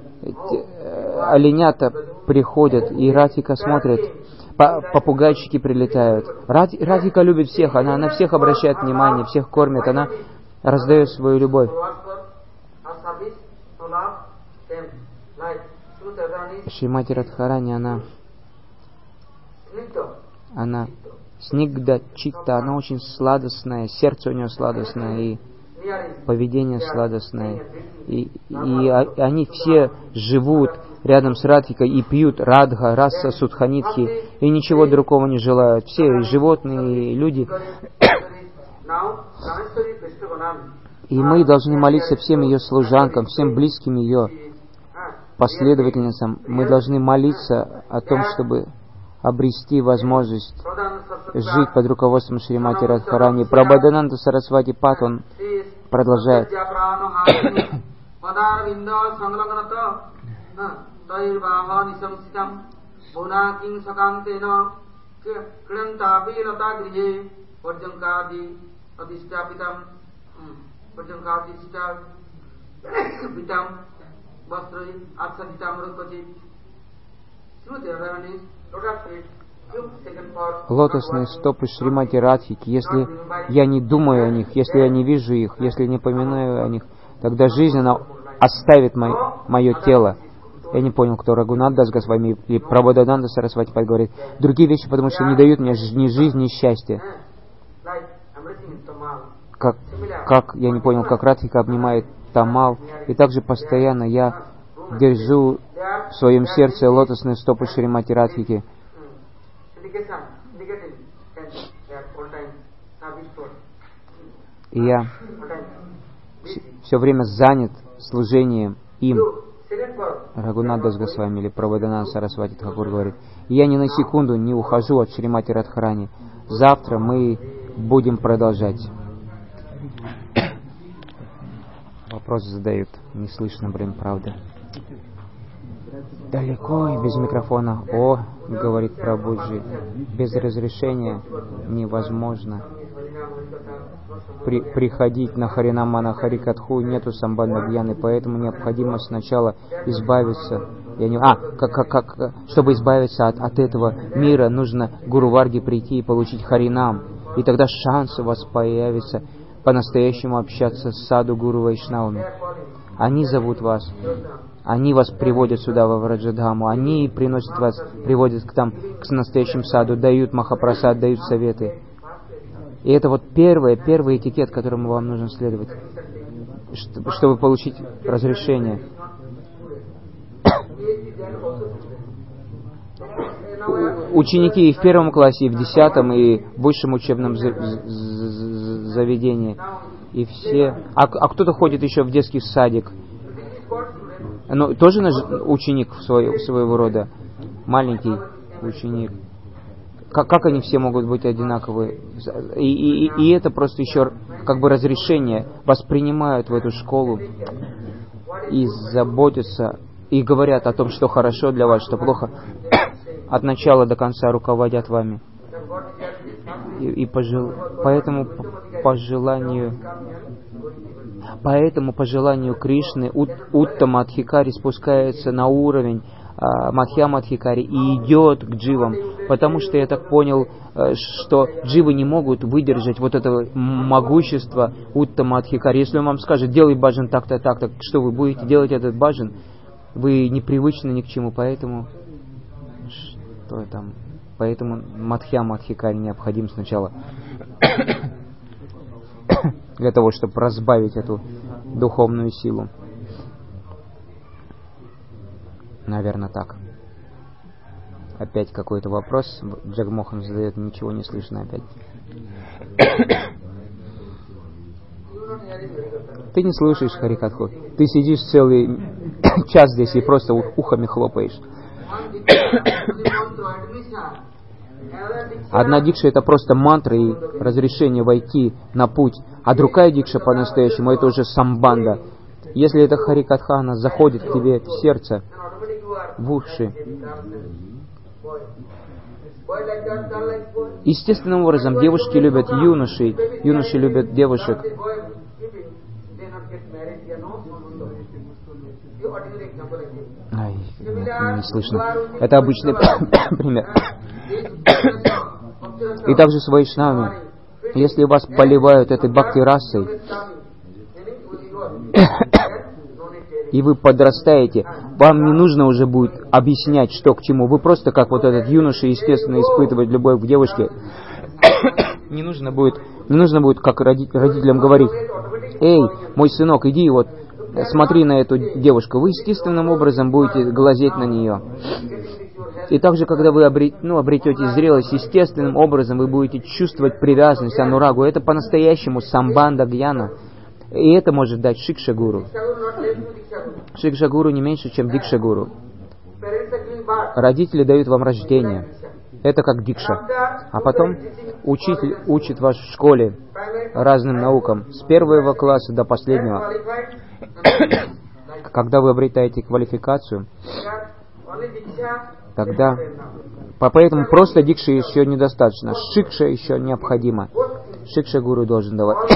оленята приходят, и Радхика смотрит, попугайчики прилетают. Радхика любит всех, она на всех обращает внимание, всех кормит, она раздает свою любовь. Шримати Радхарани, она, она снигда читта, она очень сладостная, сердце у нее сладостное, и поведение сладостное. И, и они все живут рядом с Радхикой и пьют Радха, Раса, Судханитхи, и ничего другого не желают. Все, и животные, и люди. И мы должны молиться всем ее служанкам, всем близким ее последовательницам. Мы должны молиться о том, чтобы обрести возможность жить под руководством Шримати Радхарани. Прабхадананда Сарасвати Пат, он продолжает. Лотосные стопы Шримати Радхики, если я не думаю о них, если я не вижу их, если не поминаю о них, тогда жизнь, она оставит мое, мое тело. Я не понял, кто Рагунат Дас Госвами или Прабхадананда Сарасвати Пат говорит. Другие вещи, потому что не дают мне ни жизнь, ни счастье. Как, как, я не понял, как Радхика обнимает Тамал, и также постоянно я держу в своем сердце лотосные стопы Шримати Радхики. И я все время занят служением им. Рагунат Дас Госвами или Прабхадананда Сарасвати Тхакур говорит. И я ни на секунду не ухожу от Шримати Радхарани. Завтра мы будем продолжать. Вопрос задают. Не слышно, блин, правда. Далеко и без микрофона. О, говорит Прабхуджи, без разрешения невозможно при, приходить на Харинамана Харикатху, нету самбандха гьяны, поэтому необходимо сначала избавиться. Я не, а, как, как, как, чтобы избавиться от, от этого мира, нужно Гуру Варге прийти и получить Харинам. И тогда шанс у вас появится по-настоящему общаться с Саду Гуру Вайшнавами. Они зовут вас. Они вас приводят сюда, во Враджадхаму. Они приносят вас, приводят к, там, к настоящим саду, дают махапрасад, дают советы. И это вот первый, первый этикет, которому вам нужно следовать, чтобы получить разрешение. Ученики и в первом классе, и в десятом, и в высшем учебном заведении. И все. А, а кто-то ходит еще в детский садик. Ну, тоже ученик свой, своего рода, маленький ученик. Как, как они все могут быть одинаковые? И, и, и это просто еще как бы разрешение. Вас принимают в эту школу и заботятся, и говорят о том, что хорошо для вас, что плохо. От начала до конца руководят вами. И, и пожел... поэтому по желанию... Поэтому по желанию Кришны Ут, Уттама Адхикари спускается на уровень а, Мадхьяма Адхикари и идет к дживам, потому что я так понял, а, что дживы не могут выдержать вот этого могущества Уттама Адхикари. Если он вам скажет, делай баджан так-то, так-то, что вы будете делать этот баджан, вы непривычны ни к чему, поэтому что там, поэтому Мадхьяма Адхикари необходим сначала для того, чтобы разбавить эту духовную силу. Наверное, так. Опять какой-то вопрос. Джагмохан задает, ничего не слышно опять. Ты не слушаешь Харикатху. Ты сидишь целый час здесь и просто ухами хлопаешь. Одна дикша — это просто мантра и разрешение войти на путь, а другая дикша по-настоящему — это уже самбанда. Если эта Харикатха, она заходит к тебе в сердце, в уши, естественным образом девушки любят юношей, юноши любят девушек. Ай, не слышно. Это обычный пример. И также с вайшнавами. Если вас поливают этой бхакти-расой, и вы подрастаете, вам не нужно уже будет объяснять, что к чему. Вы просто, как вот этот юноша, естественно, испытывать любовь к девушке. Не нужно будет, не нужно будет, как родителям говорить: «Эй, мой сынок, иди вот, смотри на эту девушку». Вы естественным образом будете глазеть на нее. И также, когда вы обрет, ну, обретете зрелость, естественным образом вы будете чувствовать привязанность, анурагу. Это по-настоящему самбанда гьяна. И это может дать шикша-гуру. Шикша-гуру не меньше, чем дикша-гуру. Родители дают вам рождение. Это как дикша. А потом учитель учит вас в школе разным наукам. С первого класса до последнего. Когда вы обретаете квалификацию, тогда... Поэтому просто дикши еще недостаточно. Шикша еще необходимо. Шикша-гуру должен давать.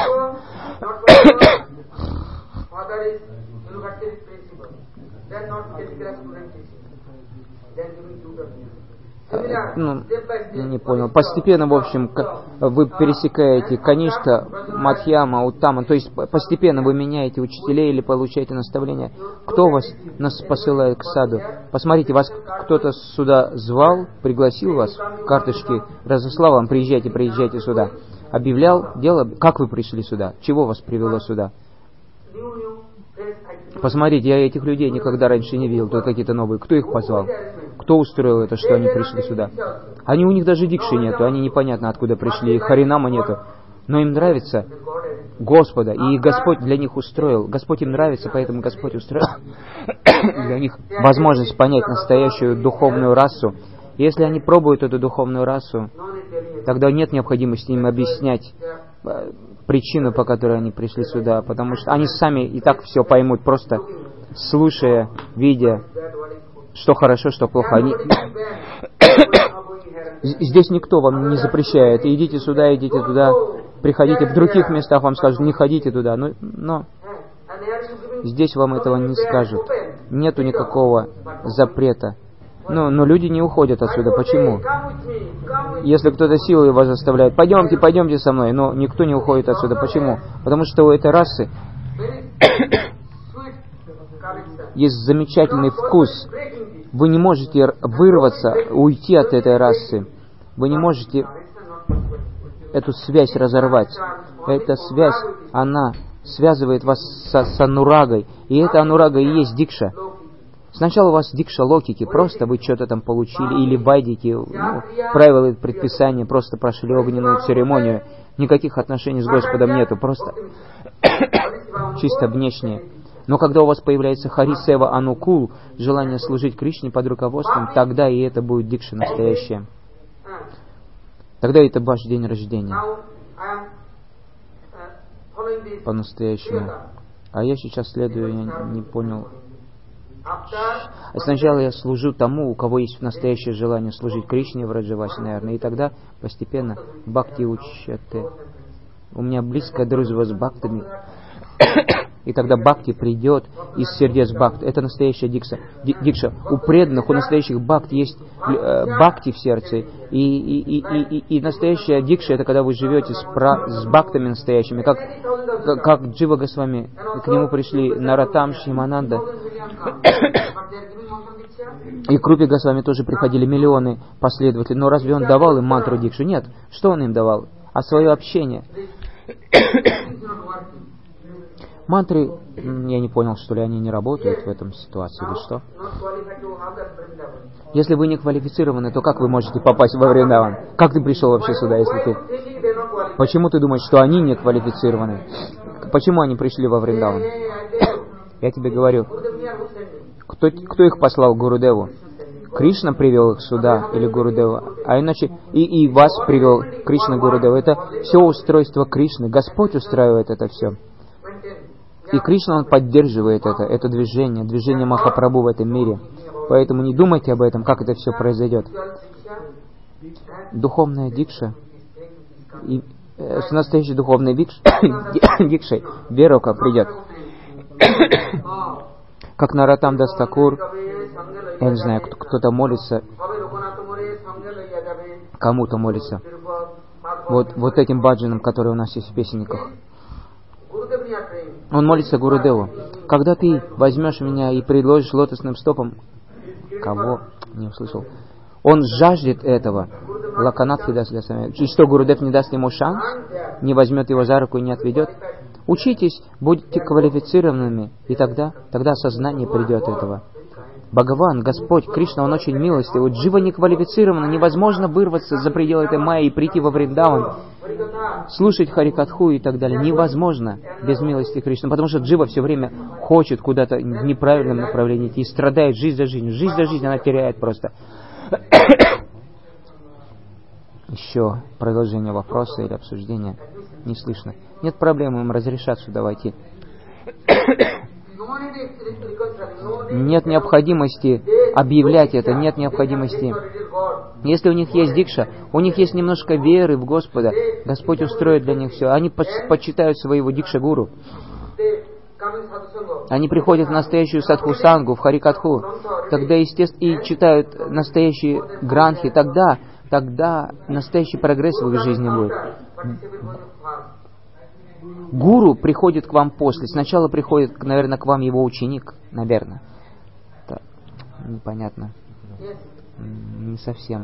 Ну, не понял. Постепенно, в общем, вы пересекаете Каништа, Мадхьяма, Уттама, то есть постепенно вы меняете учителей или получаете наставления. Кто вас нас посылает к саду? Посмотрите, вас кто-то сюда звал, пригласил вас, карточки разослал вам: приезжайте, приезжайте сюда. Объявлял дело, как вы пришли сюда, чего вас привело сюда. Посмотрите, я этих людей никогда раньше не видел, то какие-то новые. Кто их позвал? Кто устроил это, что они пришли сюда? Они, у них даже дикши нету, они непонятно откуда пришли, харинама нету. Но им нравится Господа, и Господь для них устроил. Господь им нравится, поэтому Господь устроил для них возможность понять настоящую духовную расу. Если они пробуют эту духовную расу, тогда нет необходимости им объяснять причину, по которой они пришли сюда, потому что они сами и так все поймут, просто слушая, видя, что хорошо, что плохо. Они... Здесь никто вам не запрещает: идите сюда, идите туда, приходите. В других местах вам скажут: не ходите туда. Но, но здесь вам этого не скажут. Нету никакого запрета. Но, но люди не уходят отсюда. Почему? Если кто-то силой вас заставляет: пойдемте, пойдемте со мной, но никто не уходит отсюда. Почему? Потому что у этой расы есть замечательный вкус. Вы не можете вырваться, уйти от этой расы. Вы не можете эту связь разорвать. Эта связь, она связывает вас со, с анурагой. И эта анурага и есть дикша. Сначала у вас дикша логики, просто вы что-то там получили, или вайдики, ну, правила и предписания, просто прошли огненную церемонию. Никаких отношений с Господом нету, просто чисто внешнее. Но когда у вас появляется Харисева Анукул, желание служить Кришне под руководством, тогда и это будет дикша настоящая. Тогда это ваш день рождения. По-настоящему. А я сейчас следую, я не понял. Сначала я служу тому, у кого есть настоящее желание служить Кришне, Враджавасе, наверное. И тогда постепенно бхакти учат. У меня близкая дружба с бхактами. И тогда бхакти придет из сердец бхакти. Это настоящая дикша. дикша. У преданных, у настоящих бхакти есть э, бхакти в сердце. И, и, и, и, и, и настоящая дикша — это когда вы живете с, пра, с бхактами настоящими. Как, как, как Джива Госвами, к нему пришли Наратам, Шимананда. И к Рупе Госвами тоже приходили миллионы последователей. Но разве он давал им мантру дикшу? Нет. Что он им давал? А свое общение. Мантры, я не понял, что ли, они не работают в этом ситуации или что? Если вы не квалифицированы, то как вы можете попасть во Вриндаван? Как ты пришел вообще сюда, если ты... Почему ты думаешь, что они не квалифицированы? Почему они пришли во Вриндаван? Я тебе говорю, кто, кто их послал Гурудеву? Кришна привел их сюда, или Гурудева, а иначе и, и вас привел Кришна Гурудева. Это все устройство Кришны. Господь устраивает это все. И Кришна, Он поддерживает это, это движение, движение Махапрабху в этом мире. Поэтому не думайте об этом, как это все произойдет. Духовная дикша, и, э, с настоящей духовной дикш, дикшей, Верука придет. Как Наратам Дас Такур, я не знаю, кто-то молится, кому-то молится. Вот, вот этим баджанам, которые у нас есть в песенниках. Он молится Гурудеву. Когда ты возьмешь меня и предложишь лотосным стопом... Кого? Не услышал. Он жаждет этого. Лаканатхи даст для самого. И что, Гурудев не даст ему шанс? Не возьмет его за руку и не отведет? Учитесь, будьте квалифицированными, и тогда, тогда осознание придет этого. Бхагаван, Господь, Кришна, Он очень милостивый. Вот Джива не квалифицирован, невозможно вырваться за пределы этой майи и прийти во Вриндаван, слушать Харикатху и так далее. Невозможно без милости Кришны, потому что Джива все время хочет куда-то в неправильном направлении идти и страдает жизнь за жизнью. Жизнь за жизнью она теряет просто. Еще продолжение вопроса или обсуждения не слышно. Нет проблем, им разрешат сюда войти. Нет необходимости объявлять это, нет необходимости. Если у них есть дикша, у них есть немножко веры в Господа, Господь устроит для них все. Они почитают своего дикша-гуру. Они приходят в настоящую садху-сангу, в харикатху, тогда, естественно, и читают настоящие гранхи, тогда, тогда настоящий прогресс в их жизни будет. Гуру приходит к вам после. Сначала приходит, наверное, к вам его ученик, наверное. Это непонятно. Не совсем.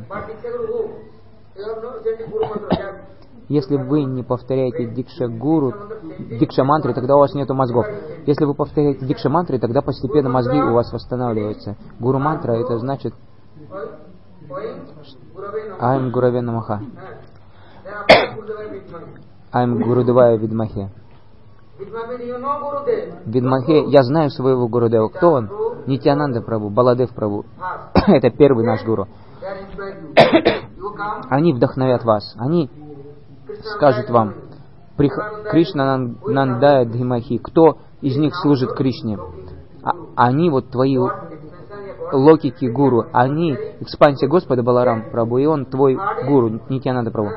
Если вы не повторяете дикша-гуру, дикша-мантры, тогда у вас нету мозгов. Если вы повторяете дикша-мантры, тогда постепенно мозги у вас восстанавливаются. Гуру-мантра это значит Айм Гураве Намаха. Айм Гурудевая Видмахе. Видмахе, я знаю своего Гурудева. Кто он? Нитьянанда Прабху, Баладев Прабху. Это первый наш гуру. Они вдохновят вас. Они скажут вам, Кришна Нандая Дхимахи, кто из них служит Кришне? А, они вот твои локики гуру, они экспансия Господа Баларам Прабху, и он твой гуру, Нитьянанда Прабху.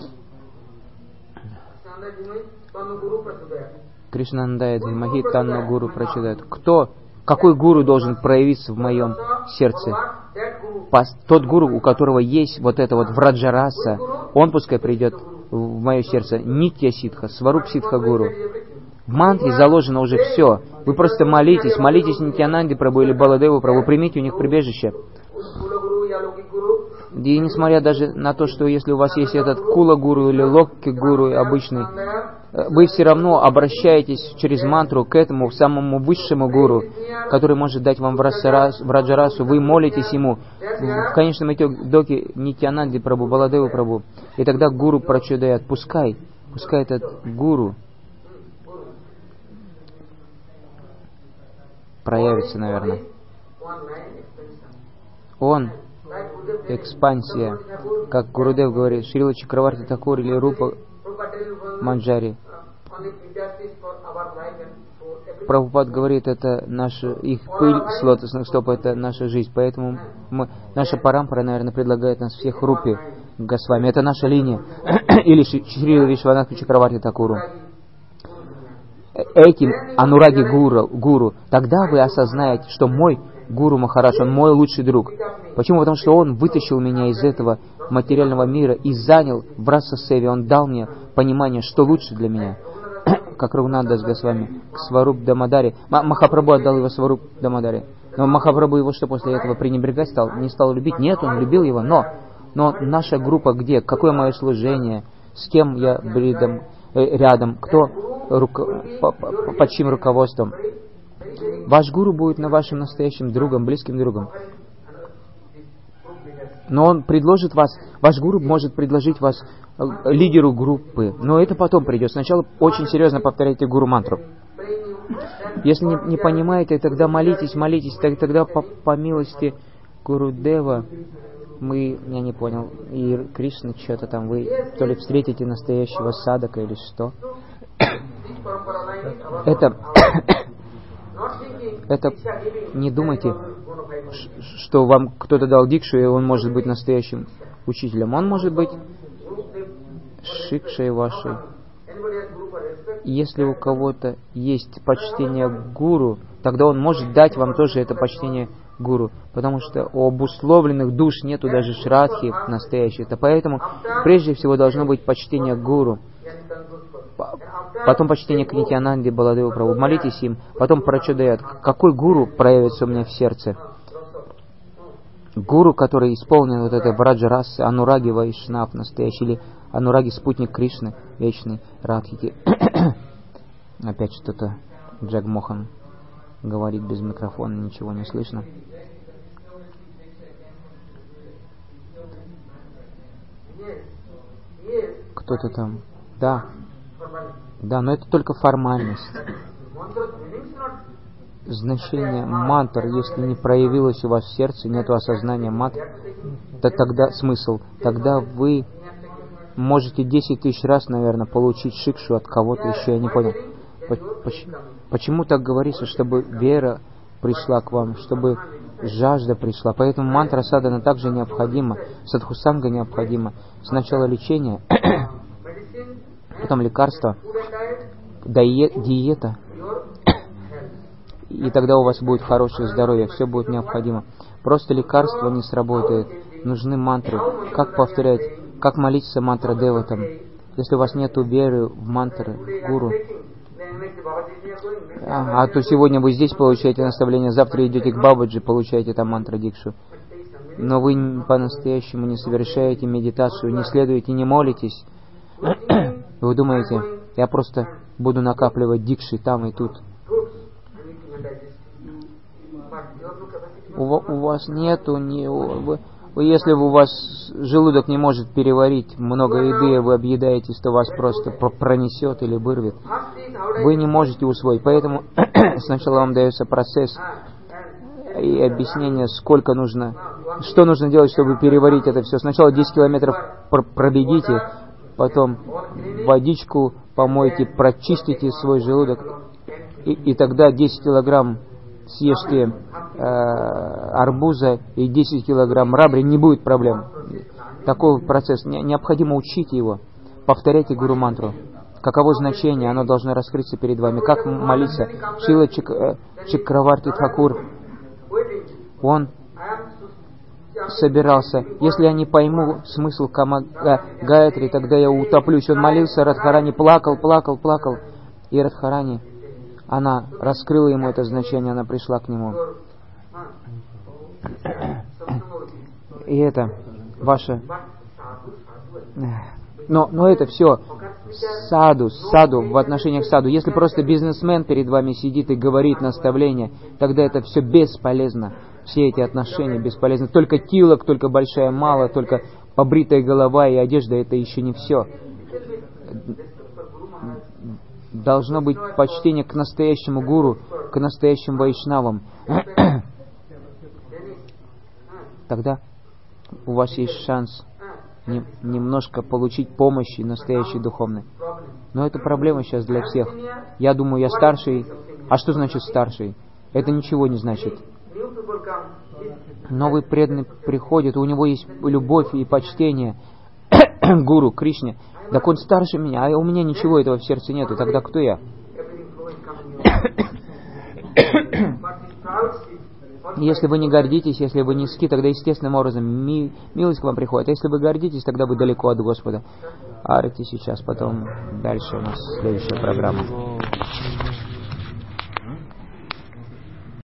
Кришна Нандая Дхимахи, Танна Гуру Прачудает. Кто, какой гуру должен проявиться в моем сердце? Тот гуру, у которого есть вот это вот враджараса, он пускай придет в мое сердце. Нитья Ситха, Сваруп Ситха Гуру. В мантре заложено уже все. Вы просто молитесь, молитесь Нитьянанде Прабху или Баладеву Прабху, примите у них прибежище. И несмотря даже на то, что если у вас есть этот Кула-гуру или Локки-гуру обычный, вы все равно обращаетесь через мантру к этому самому высшему гуру, который может дать вам враджарасу. Вы молитесь ему. В конечном итоге Нитьянанде Прабху, Баладеву Прабху. И тогда гуру Прачудает. Пускай, пускай этот гуру проявится, наверное. Он экспансия, как Гурудев говорит, Шрила Чакраварти Такур или Рупа Манджари. Прабхупад говорит, это наша, их пыль с лотосных стоп, это наша жизнь. Поэтому мы, наша парампара, наверное, предлагает нас всех Рупи Госвами. Это наша линия. Или Шрила Вишванатха Чакраварти Такуру. Этим Анураги гуру, гуру, тогда вы осознаете, что мой Гуру Махарадж, он мой лучший друг. Почему? Потому что он вытащил меня из этого материального мира и занял в Раса-севе. Он дал мне понимание, что лучше для меня. Как Рагунанда с Госвами, к Сваруб Дамадари. Махапрабху отдал его Сваруб Дамадари. Но Махапрабху его что после этого пренебрегать стал? Не стал любить? Нет, он любил его. Но, но наша группа где? Какое мое служение? С кем я бредом, э, рядом? Кто? руко... под чьим руководством. Ваш гуру будет на вашим настоящим другом, близким другом. Но он предложит вас, ваш гуру может предложить вас лидеру группы, но это потом придет. Сначала очень серьезно повторяйте гуру-мантру. Если не, не понимаете, тогда молитесь, молитесь, тогда по, по милости Гурудева мы, я не понял, и Кришна что-то там, вы то ли встретите настоящего садака или что. Это, это не думайте, что вам кто-то дал дикшу, и он может быть настоящим учителем. Он может быть шикшей вашей. Если у кого-то есть почтение к гуру, тогда он может дать вам тоже это почтение гуру, потому что у обусловленных душ нету даже шрадхи настоящей. Это поэтому прежде всего должно быть почтение к гуру, потом почтение к Нитьянанде, Баладеву Прабху. Молитесь им, потом Прачодаят. Какой гуру проявится у меня в сердце? Гуру, который исполнил вот это Враджа-расы, Анураги Вайшнав настоящий, или Анураги спутник Кришны, вечный Радхики. Опять что-то Джагмохан говорит без микрофона, ничего не слышно. Кто-то там. Да. Да, но это только формальность. Значение мантр, если не проявилось у вас в сердце, нет осознания мантр, то тогда смысл, тогда вы можете десять тысяч раз, наверное, получить шикшу от кого-то еще, я не понял. Почему, почему так говорится, чтобы вера пришла к вам, чтобы жажда пришла. Поэтому мантра садхана также необходима, садхусанга необходима. Сначала лечение, потом лекарство, диета, и тогда у вас будет хорошее здоровье, все будет необходимо. Просто лекарство не сработает, нужны мантры. Как повторять, как молиться мантра деватам? Если у вас нет веры в мантры, в гуру, а, а то сегодня вы здесь получаете наставление, завтра идете к Бабаджи, получаете там мантра дикшу. Но вы по-настоящему не совершаете медитацию, не следуете, не молитесь. Вы думаете, я просто буду накапливать дикши там и тут. У, у вас нету, не, вы, если у вас желудок не может переварить много еды, вы объедаетесь, то вас просто пронесет или вырвет. Вы не можете усвоить. Поэтому сначала вам дается процесс и объяснение, сколько нужно, что нужно делать, чтобы переварить это все. Сначала десять километров пробегите, потом водичку помойте, прочистите свой желудок, и, и тогда десять килограмм съешьте э, арбуза и десять килограмм рабри, не будет проблем. Такой процесс. Не, необходимо учить его. Повторяйте гуру-мантру. Каково значение, оно должно раскрыться перед вами. Как молиться? Шрила Чак, э, Чакраварти Тхакур, он собирался. Если я не пойму смысл кама, э, Гаятри, тогда я утоплюсь. Он молился, Радхарани плакал, плакал, плакал. И Радхарани, она раскрыла ему это значение, она пришла к нему. И это ваше... Но, но это все саду, саду, в отношениях к саду. Если просто бизнесмен перед вами сидит и говорит наставления, тогда это все бесполезно. Все эти отношения бесполезны. Только тилок, только большая мала, только побритая голова и одежда, это еще не все. Должно быть почтение к настоящему гуру, к настоящим вайшнавам. Тогда у вас есть шанс не, немножко получить помощи настоящей духовной. Но это проблема сейчас для всех. Я думаю, я старший. А что значит старший? Это ничего не значит. Новый преданный приходит, у него есть любовь и почтение к гуру, Кришне. Так он старше меня, а у меня ничего этого в сердце нету. Тогда кто я? Если вы не гордитесь, если вы низки, тогда естественным образом ми, милость к вам приходит. А если вы гордитесь, тогда вы далеко от Господа. Арти сейчас, потом дальше у нас следующая программа.